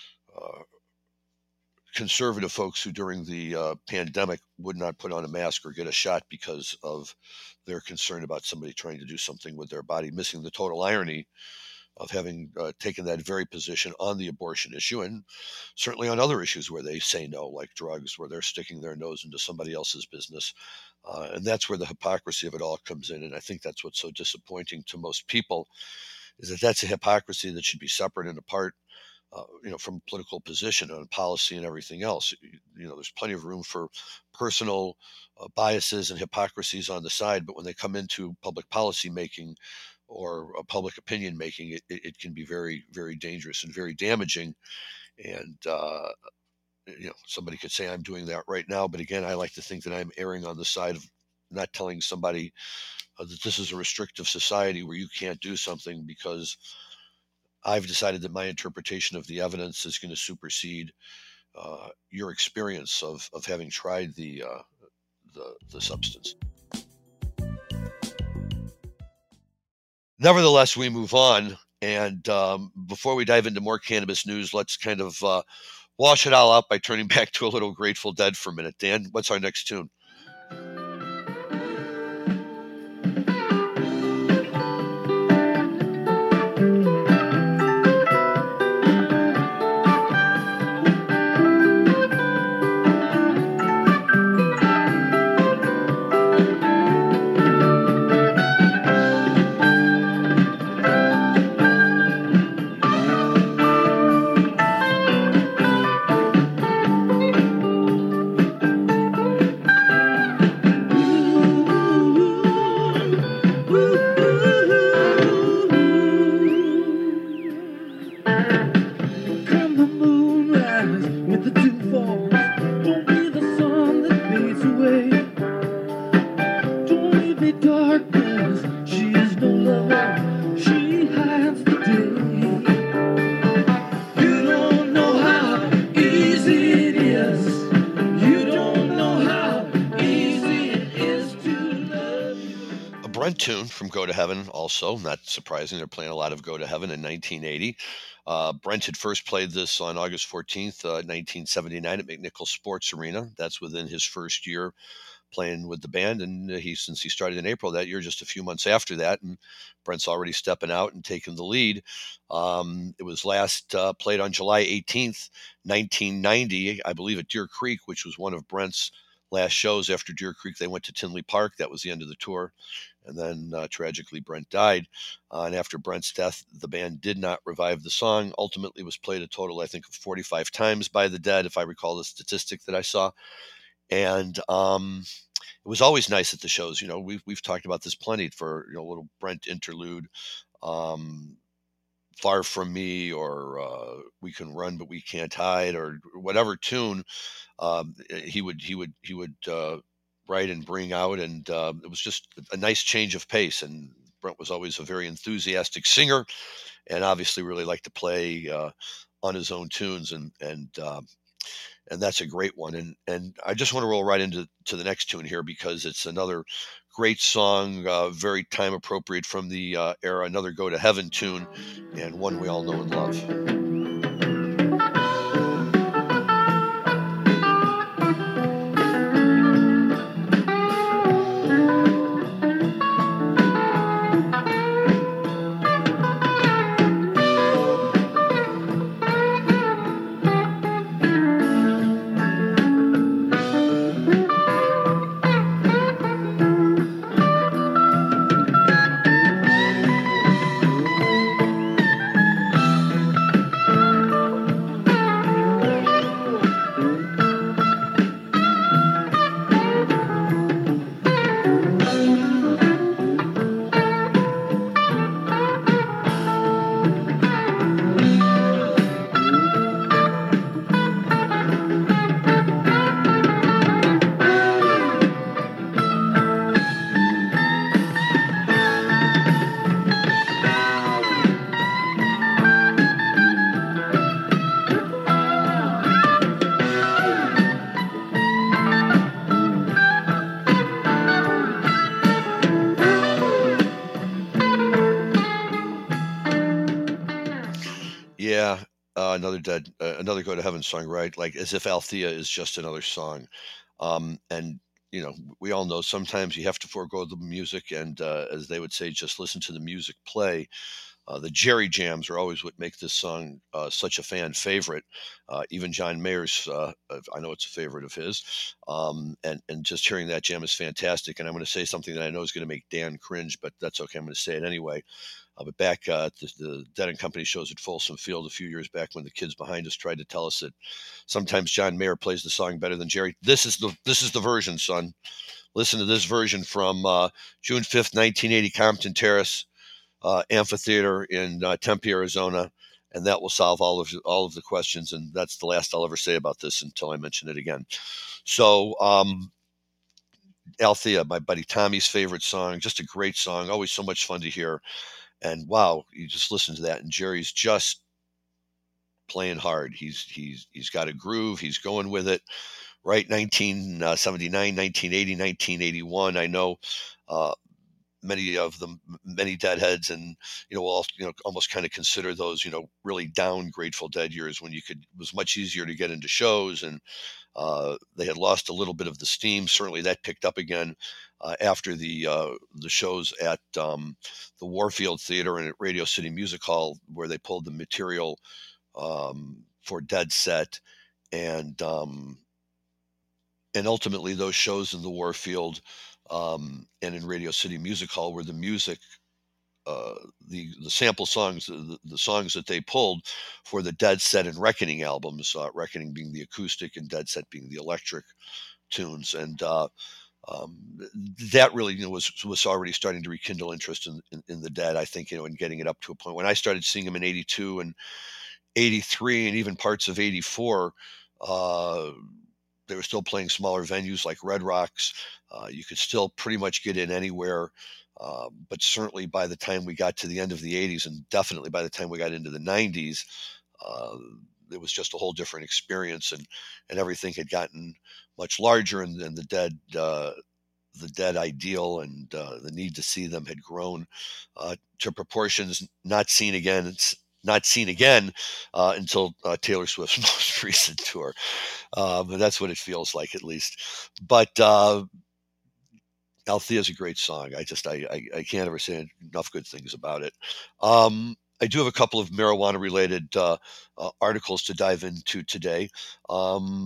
conservative folks who during the pandemic would not put on a mask or get a shot because of their concern about somebody trying to do something with their body, missing the total irony of having taken that very position on the abortion issue and certainly on other issues where they say no, like drugs, where they're sticking their nose into somebody else's business. And that's where the hypocrisy of it all comes in. And I think that's what's so disappointing to most people is that that's a hypocrisy that should be separate and apart, from political position on policy and everything else. There's plenty of room for personal biases and hypocrisies on the side, but when they come into public policy making or public opinion making, it can be very, very dangerous and very damaging. And somebody could say I'm doing that right now, but again, I like to think that I'm erring on the side of not telling somebody that this is a restrictive society where you can't do something because I've decided that my interpretation of the evidence is going to supersede your experience of having tried the substance. Nevertheless, we move on. And before we dive into more cannabis news, let's kind of wash it all out by turning back to a little Grateful Dead for a minute. Dan, what's our next tune? Tune from Go to Heaven, also not surprising. They're playing a lot of Go to Heaven in 1980. Brent had first played this on August 14th, 1979 at McNichols Sports Arena. That's within his first year playing with the band, and since he started in April that year, just a few months after that, and Brent's already stepping out and taking the lead. It was last played on July 18th, 1990, I believe, at Deer Creek, which was one of Brent's last shows after Deer Creek, they went to Tinley Park. That was the end of the tour. And then tragically, Brent died. And after Brent's death, the band did not revive the song. Ultimately, it was played a total, I think, of 45 times by the Dead, if I recall the statistic that I saw. And it was always nice at the shows. We've talked about this plenty for a little Brent interlude. Um, Far From Me, or We Can Run But We Can't Hide, or whatever tune he would write and bring out, and it was just a nice change of pace. And Brent was always a very enthusiastic singer, and obviously really liked to play on his own tunes, and that's a great one. And I just want to roll right into the next tune here, because it's another great song, very time appropriate from the era, another Go to Heaven tune, and one we all know and love. Yeah, another Go to Heaven song, right? Like, as if Althea is just another song. And we all know sometimes you have to forego the music, and as they would say, just listen to the music play. The Jerry jams are always what make this song such a fan favorite. Even John Mayer's, I know it's a favorite of his. And just hearing that jam is fantastic. And I'm going to say something that I know is going to make Dan cringe, but that's okay. I'm going to say it anyway. But back at the Dead and Company shows at Folsom Field a few years back, when the kids behind us tried to tell us that sometimes John Mayer plays the song better than Jerry. This is the version, son. Listen to this version from June 5th, 1980, Compton Terrace Amphitheater in Tempe, Arizona, and that will solve all of the questions. And that's the last I'll ever say about this until I mention it again. So, Althea, my buddy Tommy's favorite song, just a great song, always so much fun to hear. And wow, you just listen to that, and Jerry's just playing hard. He's got a groove. He's going with it. Right, 1979, 1980, 1981. I know many Deadheads, and will almost kind of consider those really down Grateful Dead years, when it was much easier to get into shows, and they had lost a little bit of the steam. Certainly, that picked up again after the shows at the Warfield Theater and at Radio City Music Hall, where they pulled the material for Dead Set, and ultimately those shows in the Warfield and in Radio City Music Hall, where the music, the sample songs, the songs that they pulled for the Dead Set and Reckoning albums, Reckoning being the acoustic and Dead Set being the electric tunes, and um, that really was already starting to rekindle interest in the Dead. I think and getting it up to a point when I started seeing them in '82 and '83 and even parts of '84. Uh, they were still playing smaller venues like Red Rocks. You could still pretty much get in anywhere. But certainly by the time we got to the end of the '80s, and definitely by the time we got into the '90s, uh, it was just a whole different experience, and everything had gotten much larger, and the Dead ideal and the need to see them had grown to proportions not seen again until Taylor Swift's most recent tour. But that's what it feels like, at least. But Althea is a great song. I can't ever say enough good things about it. I do have a couple of marijuana related articles to dive into today.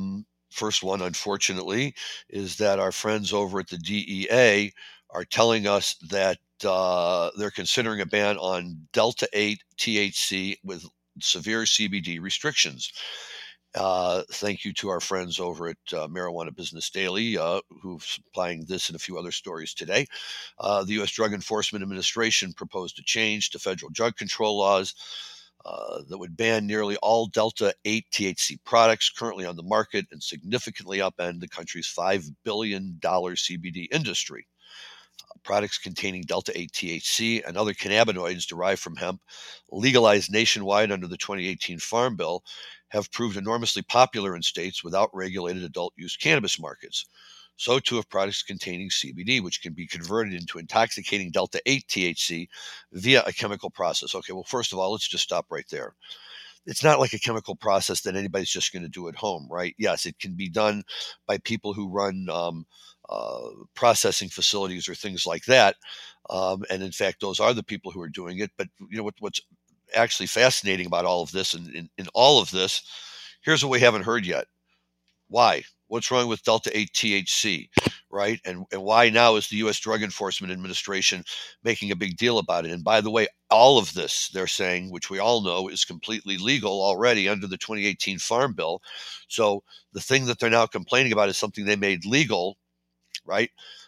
First one, unfortunately, is that our friends over at the DEA are telling us that they're considering a ban on Delta 8 THC with severe CBD restrictions. Thank you to our friends over at Marijuana Business Daily, who's supplying this and a few other stories today. The U.S. Drug Enforcement Administration proposed a change to federal drug control laws that would ban nearly all Delta 8 THC products currently on the market and significantly upend the country's $5 billion CBD industry. Products containing Delta 8 THC and other cannabinoids derived from hemp, legalized nationwide under the 2018 Farm Bill, have proved enormously popular in states without regulated adult use cannabis markets. So too have products containing CBD, which can be converted into intoxicating Delta 8 THC via a chemical process. Okay, well, first of all, let's just stop right there. It's not like a chemical process that anybody's just going to do at home, right? Yes, it can be done by people who run processing facilities or things like that. And in fact, those are the people who are doing it. But what's actually fascinating about all of this, and in all of this, here's what we haven't heard yet. Why? What's wrong with Delta 8 THC, right? And why now is the U.S. Drug Enforcement Administration making a big deal about it? And by the way, all of this, they're saying, which we all know is completely legal already under the 2018 Farm Bill. So the thing that they're now complaining about is something they made legal, right?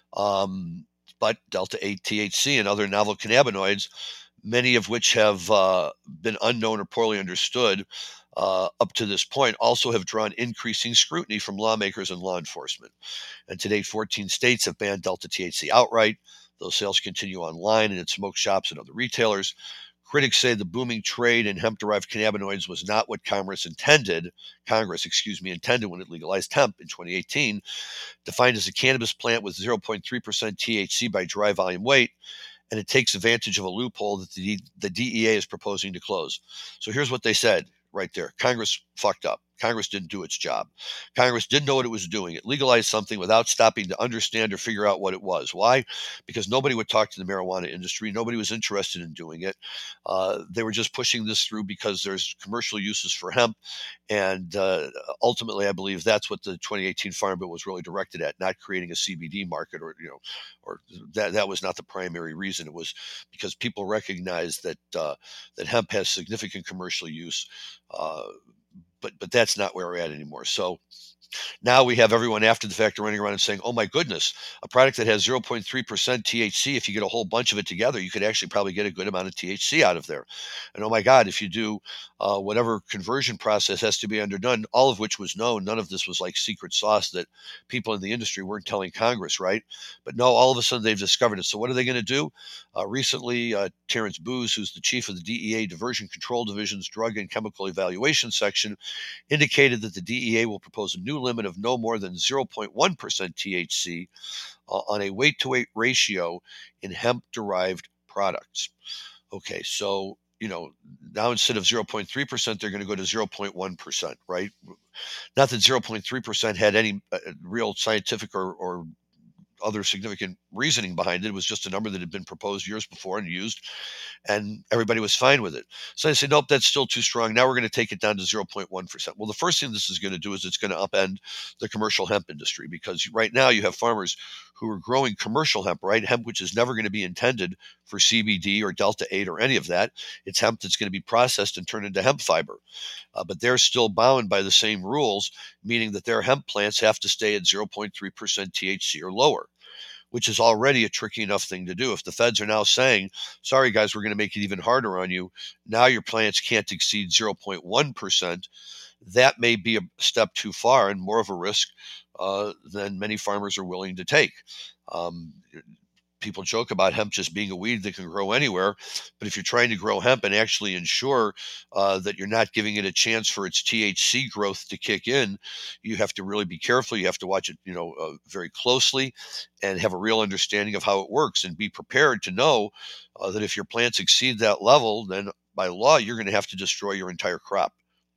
But Delta 8 THC and other novel cannabinoids, many of which have been unknown or poorly understood up to this point, also have drawn increasing scrutiny from lawmakers and law enforcement. And to date, 14 states have banned Delta THC outright. Those sales continue online and in smoke shops and other retailers. Critics say the booming trade in hemp-derived cannabinoids was not what Congress intended when it legalized hemp in 2018, defined as a cannabis plant with 0.3% THC by dry volume weight, and it takes advantage of a loophole that the DEA is proposing to close. So here's what they said right there. Congress fucked up. Congress didn't do its job. Congress didn't know what it was doing. It legalized something without stopping to understand or figure out what it was. Why? Because nobody would talk to the marijuana industry. Nobody was interested in doing it. They were just pushing this through because there's commercial uses for hemp. And ultimately, I believe that's what the 2018 Farm Bill was really directed at, not creating a CBD market, or that was not the primary reason. It was because people recognized that that hemp has significant commercial use, but that's not where we're at anymore. So now we have everyone after the fact running around and saying, oh my goodness, a product that has 0.3% THC, if you get a whole bunch of it together, you could actually probably get a good amount of THC out of there. And oh my God, if you do whatever conversion process has to be underdone, all of which was known, none of this was like secret sauce that people in the industry weren't telling Congress, right? But no, all of a sudden they've discovered it. So what are they going to do? Recently, Terrence Booz, who's the chief of the DEA Diversion Control Division's Drug and Chemical Evaluation Section, indicated that the DEA will propose a new limit of no more than 0.1% THC on a weight to weight ratio in hemp derived products. Okay, so now instead of 0.3%, they're going to go to 0.1%, right? Not that 0.3% had any real scientific or other significant reasoning behind it. It was just a number that had been proposed years before and used, and everybody was fine with it. So I said, nope, that's still too strong. Now we're going to take it down to 0.1%. Well, the first thing this is going to do is it's going to upend the commercial hemp industry, because right now you have farmers who are growing commercial hemp, right? Hemp, which is never going to be intended for CBD or Delta 8 or any of that. It's hemp that's going to be processed and turned into hemp fiber. But they're still bound by the same rules, meaning that their hemp plants have to stay at 0.3% THC or lower, which is already a tricky enough thing to do. If the feds are now saying, sorry, guys, we're going to make it even harder on you, now your plants can't exceed 0.1%, that may be a step too far and more of a risk than many farmers are willing to take. People joke about hemp just being a weed that can grow anywhere, but if you're trying to grow hemp and actually ensure that you're not giving it a chance for its THC growth to kick in, you have to really be careful. You have to watch it, very closely, and have a real understanding of how it works, and be prepared to know that if your plants exceed that level, then by law you're going to have to destroy your entire crop.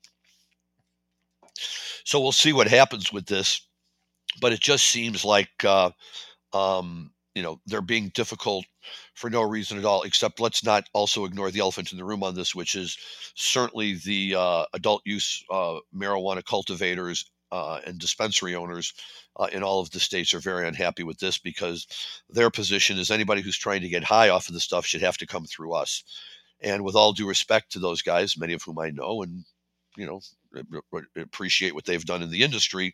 So we'll see what happens with this, but it just seems like they're being difficult for no reason at all, except let's not also ignore the elephant in the room on this, which is certainly the adult use marijuana cultivators and dispensary owners in all of the states are very unhappy with this because their position is anybody who's trying to get high off of the stuff should have to come through us. And with all due respect to those guys, many of whom I know and you know appreciate what they've done in the industry,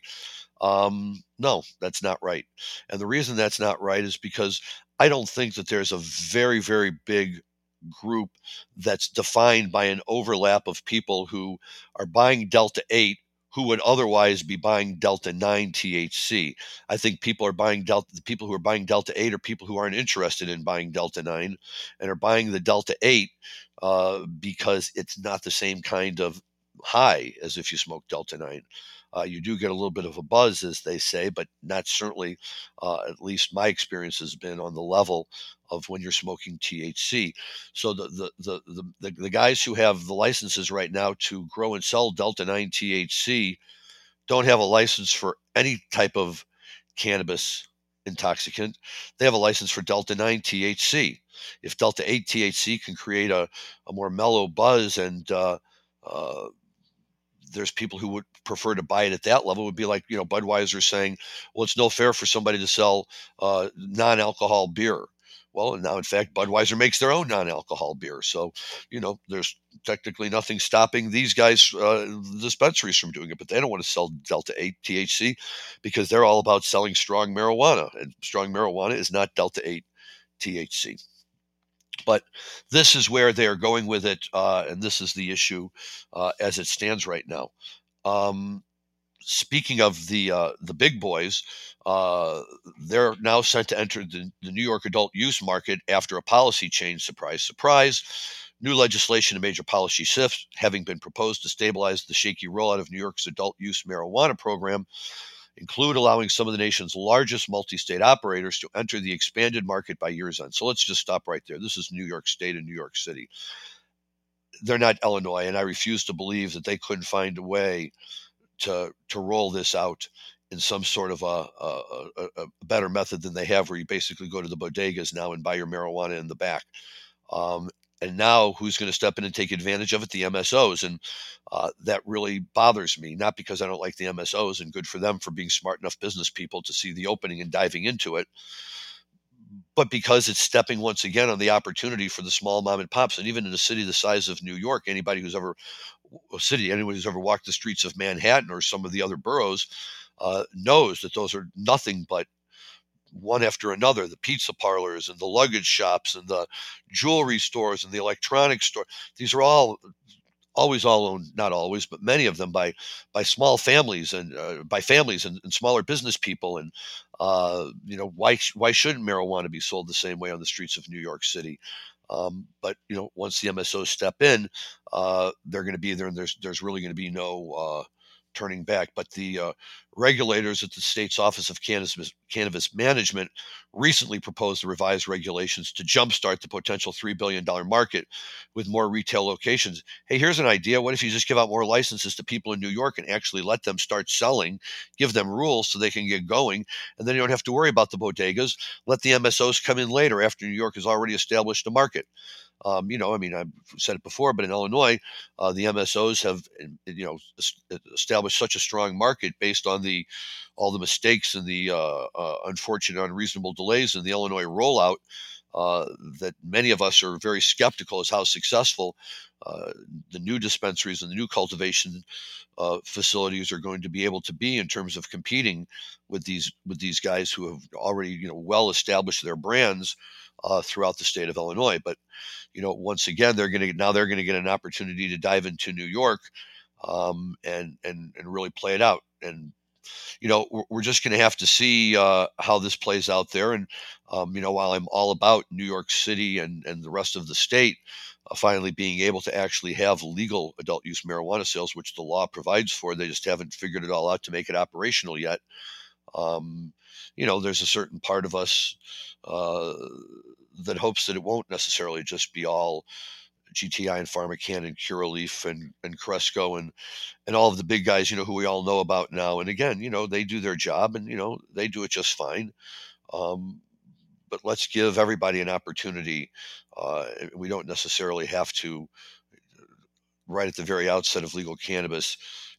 no, that's not right. And the reason that's not right is because I don't think that there's a very, very big group that's defined by an overlap of people who are buying Delta 8 who would otherwise be buying Delta 9 THC. I think the people who are buying Delta 8 are people who aren't interested in buying Delta 9 and are buying the Delta 8 because it's not the same kind of high as if you smoke Delta 9. You do get a little bit of a buzz, as they say, but not certainly, at least my experience has been on the level of when you're smoking THC. So the guys who have the licenses right now to grow and sell Delta 9 THC don't have a license for any type of cannabis intoxicant. They have a license for Delta 9 THC. If Delta 8 THC can create a more mellow buzz and uh, there's people who would prefer to buy it at that level. It would be like, Budweiser saying, well, it's no fair for somebody to sell non-alcohol beer. Well, now in fact, Budweiser makes their own non-alcohol beer. So, there's technically nothing stopping these guys, dispensaries from doing it, but they don't want to sell Delta 8 THC because they're all about selling strong marijuana, and strong marijuana is not Delta 8 THC. But this is where they're going with it, and this is the issue as it stands right now. Um, Speaking of the big boys, uh, they're now set to enter the New York adult use market after a policy change. Surprise, surprise. New legislation and major policy shifts having been proposed to stabilize the shaky rollout of New York's adult use marijuana program include allowing some of the nation's largest multi state operators to enter the expanded market by year's end. So let's just stop right there. This is New York State and New York City. They're not Illinois, and I refuse to believe that they couldn't find a way to roll this out in some sort of a better method than they have, where you basically go to the bodegas now and buy your marijuana in the back. Um, and now, who's going to step in and take advantage of it? The MSOs, and that really bothers me. Not because I don't like the MSOs, and good for them for being smart enough business people to see the opening and diving into it, but because it's stepping once again on the opportunity for the small mom and pops. And even in a city the size of New York, anyone who's ever walked the streets of Manhattan or some of the other boroughs knows that those are nothing but one after another, the pizza parlors and the luggage shops and the jewelry stores and the electronics store. These are all owned, not always, but many of them by small families and by families and smaller business people. And why shouldn't marijuana be sold the same way on the streets of New York City? But once the MSOs step in, they're going to be there, and there's really going to be no turning back. But the regulators at the state's Office of Cannabis Management recently proposed the revised regulations to jumpstart the potential $3 billion market with more retail locations. Hey, here's an idea. What if you just give out more licenses to people in New York and actually let them start selling, give them rules so they can get going, and then you don't have to worry about the bodegas. Let the MSOs come in later after New York has already established a market. I've said it before, but in Illinois, the MSOs have, established such a strong market based on all the mistakes and the unfortunate, unreasonable delays in the Illinois rollout, that many of us are very skeptical as how successful uh, the new dispensaries and the new cultivation facilities are going to be able to be in terms of competing with these guys who have already well established their brands throughout the state of Illinois. But once again, they're going to get an opportunity to dive into New York, and really play it out. And we're just going to have to see how this plays out there. And while I'm all about New York City and the rest of the state finally being able to actually have legal adult use marijuana sales, which the law provides for, they just haven't figured it all out to make it operational yet. Um, there's a certain part of us uh, that hopes that it won't necessarily just be all GTI and PharmaCann and Curaleaf and Cresco and all of the big guys, who we all know about now. And again, they do their job, and they do it just fine. Um, but let's give everybody an opportunity. We don't necessarily have to, right at the very outset of legal cannabis,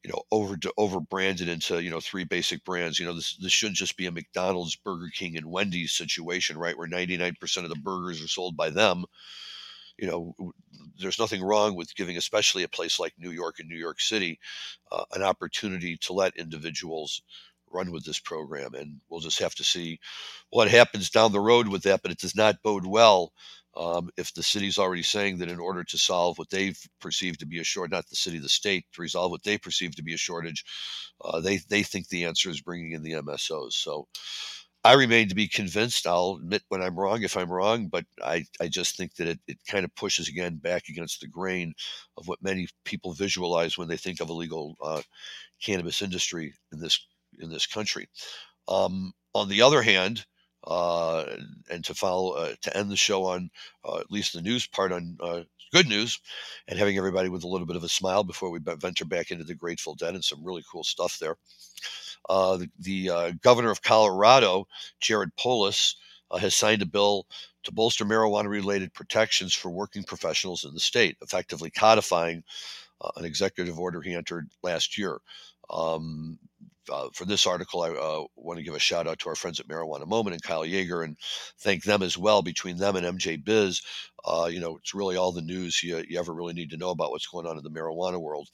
over branded into, three basic brands. This shouldn't just be a McDonald's, Burger King, and Wendy's situation, right? Where 99% of the burgers are sold by them. There's nothing wrong with giving, especially a place like New York and New York City, an opportunity to let individuals run with this program. And we'll just have to see what happens down the road with that. But it does not bode well if the city's already saying that in order to solve what they've perceived to be a short, not the city, the state, to resolve what they perceive to be a shortage, they think the answer is bringing in the MSOs. So I remain to be convinced. I'll admit when I'm wrong if I'm wrong, but I just think that it kind of pushes again back against the grain of what many people visualize when they think of a legal cannabis industry in this country. On the other hand, and to end the show on at least the news part on good news, and having everybody with a little bit of a smile before we venture back into the Grateful Dead and some really cool stuff there. The governor of Colorado, Jared Polis, has signed a bill to bolster marijuana-related protections for working professionals in the state, effectively codifying an executive order he entered last year. For this article, I want to give a shout out to our friends at Marijuana Moment and Kyle Yeager and thank them as well. Between them and MJ Biz, it's really all the news you ever really need to know about what's going on in the marijuana world.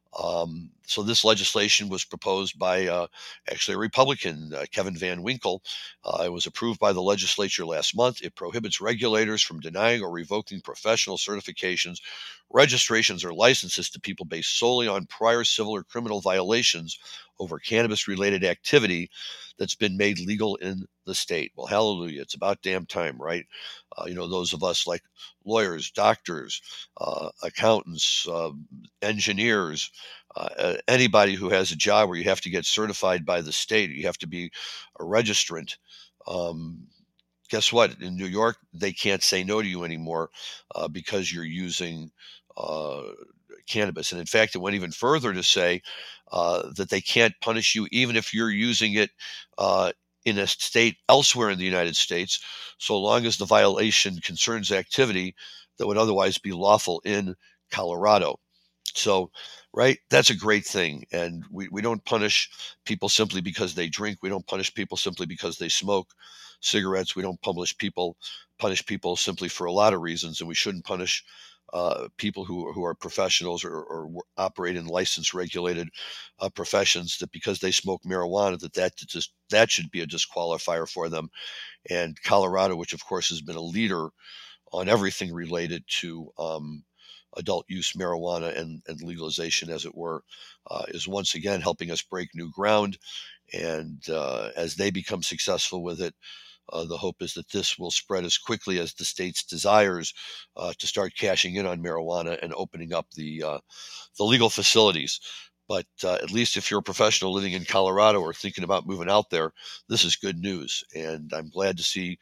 So this legislation was proposed by actually a Republican, Kevin Van Winkle. It was approved by the legislature last month. It prohibits regulators from denying or revoking professional certifications, registrations, or licenses to people based solely on prior civil or criminal violations over cannabis-related activity that's been made legal in the state. Well, hallelujah. It's about damn time, right? Those of us like lawyers, doctors, accountants, engineers, anybody who has a job where you have to get certified by the state, you have to be a registrant. Guess what? In New York, they can't say no to you anymore because you're using cannabis. And in fact, it went even further to say that they can't punish you even if you're using it in a state elsewhere in the United States, so long as the violation concerns activity that would otherwise be lawful in Colorado. So, right, that's a great thing. And we don't punish people simply because they drink. We don't punish people simply because they smoke cigarettes. We don't punish people simply for a lot of reasons. And we shouldn't punish people who are professionals or operate in licensed regulated professions that because they smoke marijuana that should be a disqualifier for them. And Colorado, which of course has been a leader on everything related to adult use marijuana and legalization, as it were, is once again helping us break new ground. And as they become successful with it, the hope is that this will spread as quickly as the state's desires to start cashing in on marijuana and opening up the legal facilities. But at least if you're a professional living in Colorado or thinking about moving out there, this is good news. And I'm glad to see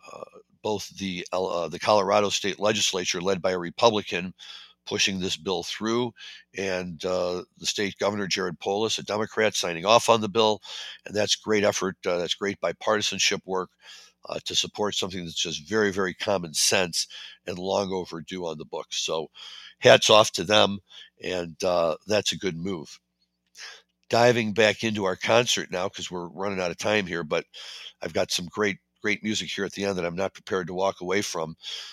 both the Colorado State Legislature, led by a Republican, pushing this bill through, and the state governor, Jared Polis, a Democrat, signing off on the bill. And that's great effort. That's great bipartisanship work to support something that's just very, very common sense and long overdue on the books. So hats off to them, and that's a good move. Diving back into our concert now, because we're running out of time here, but I've got some great music here at the end that I'm not prepared to walk away from.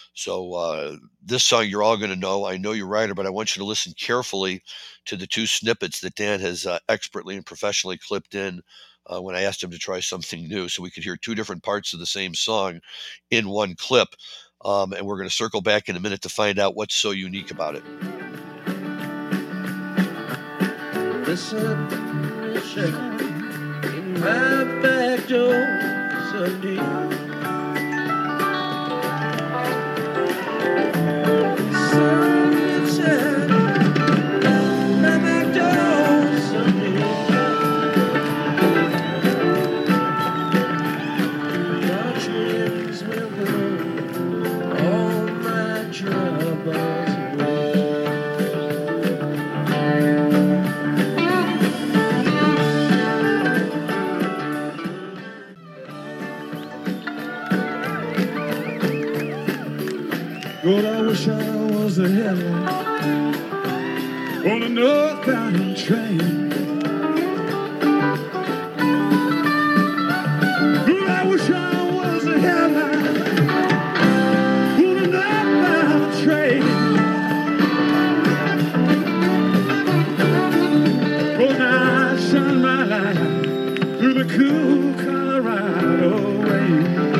So this song you're all going to know. I know you're writer, but I want you to listen carefully to the two snippets that Dan has expertly and professionally clipped in when I asked him to try something new, so we could hear two different parts of the same song in one clip. And we're going to circle back in a minute to find out what's so unique about it. Listen, in my back door Sunday. Sunshine, my back door Sunday. March winds will blow all my troubles away. God, I wish I was a heaven on a northbound train. Well, I wish I was a headline on a northbound train. Oh, now I shine my light through the cool Colorado rain.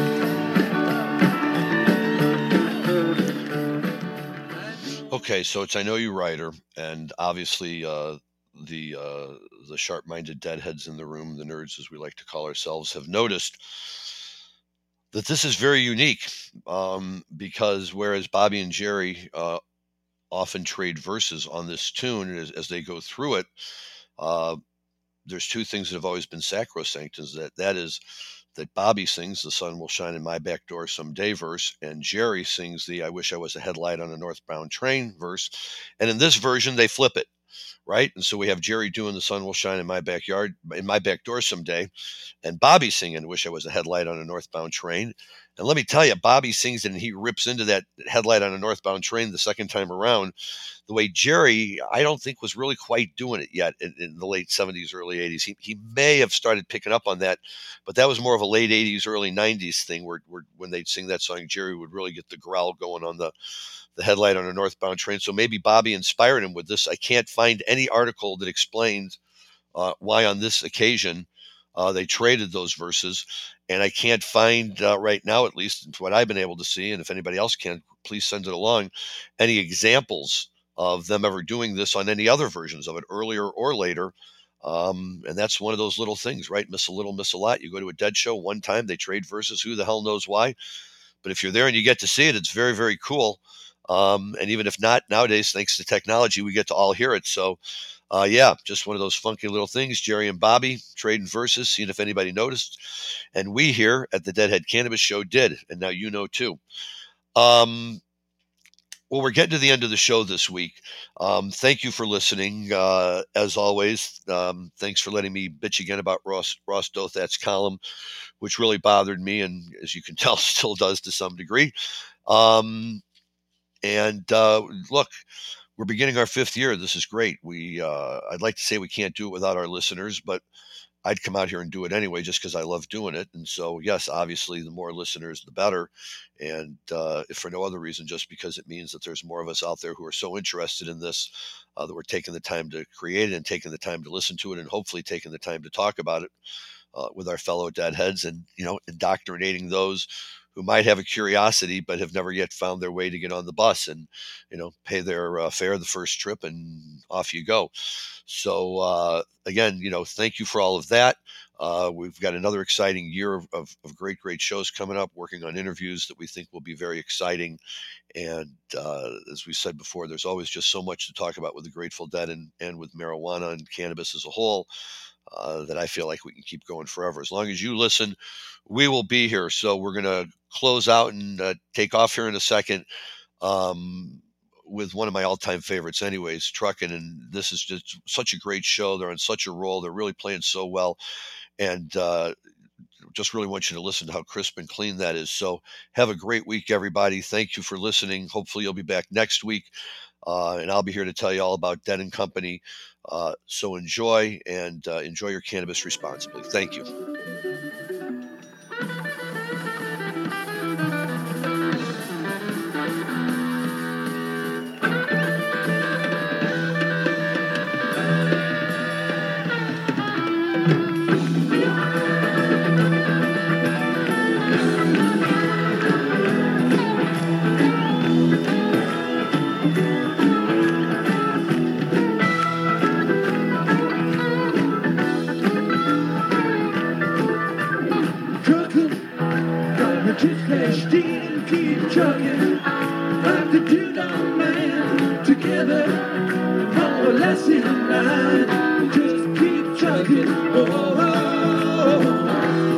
Okay, so it's I Know You Writer, and obviously the sharp-minded deadheads in the room, the nerds as we like to call ourselves, have noticed that this is very unique because whereas Bobby and Jerry often trade verses on this tune as they go through it, there's two things that have always been sacrosanct. That is that Bobby sings "The Sun Will Shine in My Back Door Someday" verse, and Jerry sings the "I Wish I Was a Headlight on a Northbound Train" verse. And in this version, they flip it, right? And so we have Jerry doing "The Sun Will Shine in My Backyard, in My Back Door Someday," and Bobby singing "Wish I Was a Headlight on a Northbound Train." And let me tell you, Bobby sings it and he rips into that headlight on a northbound train the second time around. The way Jerry, I don't think, was really quite doing it yet in the late 70s, early 80s. He may have started picking up on that, but that was more of a late 80s, early 90s thing where when they'd sing that song, Jerry would really get the growl going on the headlight on a northbound train. So maybe Bobby inspired him with this. I can't find any article that explains why on this occasion they traded those verses. And I can't find right now, at least what I've been able to see, and if anybody else can, please send it along, any examples of them ever doing this on any other versions of it, earlier or later. And that's one of those little things, right? Miss a little, miss a lot. You go to a Dead show one time, they trade verses. Who the hell knows why? But if you're there and you get to see it, it's very, very cool. And even if not, nowadays, thanks to technology, we get to all hear it. So, yeah, just one of those funky little things. Jerry and Bobby trading verses, seeing if anybody noticed. And we here at the Deadhead Cannabis Show did. And now you know too. Well, we're getting to the end of the show this week. Thank you for listening. As always, thanks for letting me bitch again about Ross Dothat's column, which really bothered me, and as you can tell, still does to some degree. Look, we're beginning our 5th year. This is great. I'd like to say we can't do it without our listeners, but I'd come out here and do it anyway just because I love doing it. And so, yes, obviously, the more listeners, the better. And if for no other reason, just because it means that there's more of us out there who are so interested in this that we're taking the time to create it and taking the time to listen to it and hopefully taking the time to talk about it with our fellow deadheads and, indoctrinating those who might have a curiosity but have never yet found their way to get on the bus and, pay their fare the first trip and off you go. So, again, thank you for all of that. We've got another exciting year of great, great shows coming up, working on interviews that we think will be very exciting. And as we said before, there's always just so much to talk about with the Grateful Dead and with marijuana and cannabis as a whole that I feel like we can keep going forever. As long as you listen, we will be here. So we're going to close out and take off here in a second with one of my all-time favorites anyways, Truckin'. And this is just such a great show. They're on such a roll. They're really playing so well. And just really want you to listen to how crisp and clean that is. So have a great week, everybody. Thank you for listening. Hopefully you'll be back next week. And I'll be here to tell you all about Dead & Company. So enjoy and enjoy your cannabis responsibly. Thank you. Keep trucking, like the dude on man, together, coalescing line, just keep trucking, oh, oh,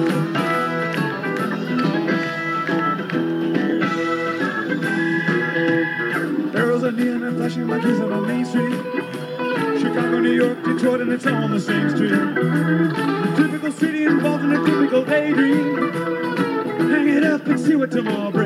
oh. Barrels are neon and flashing like he's on Main Street, Chicago, New York, Detroit, and it's all on the same street. Typical city involved in a typical daydream. Hang it up and see what tomorrow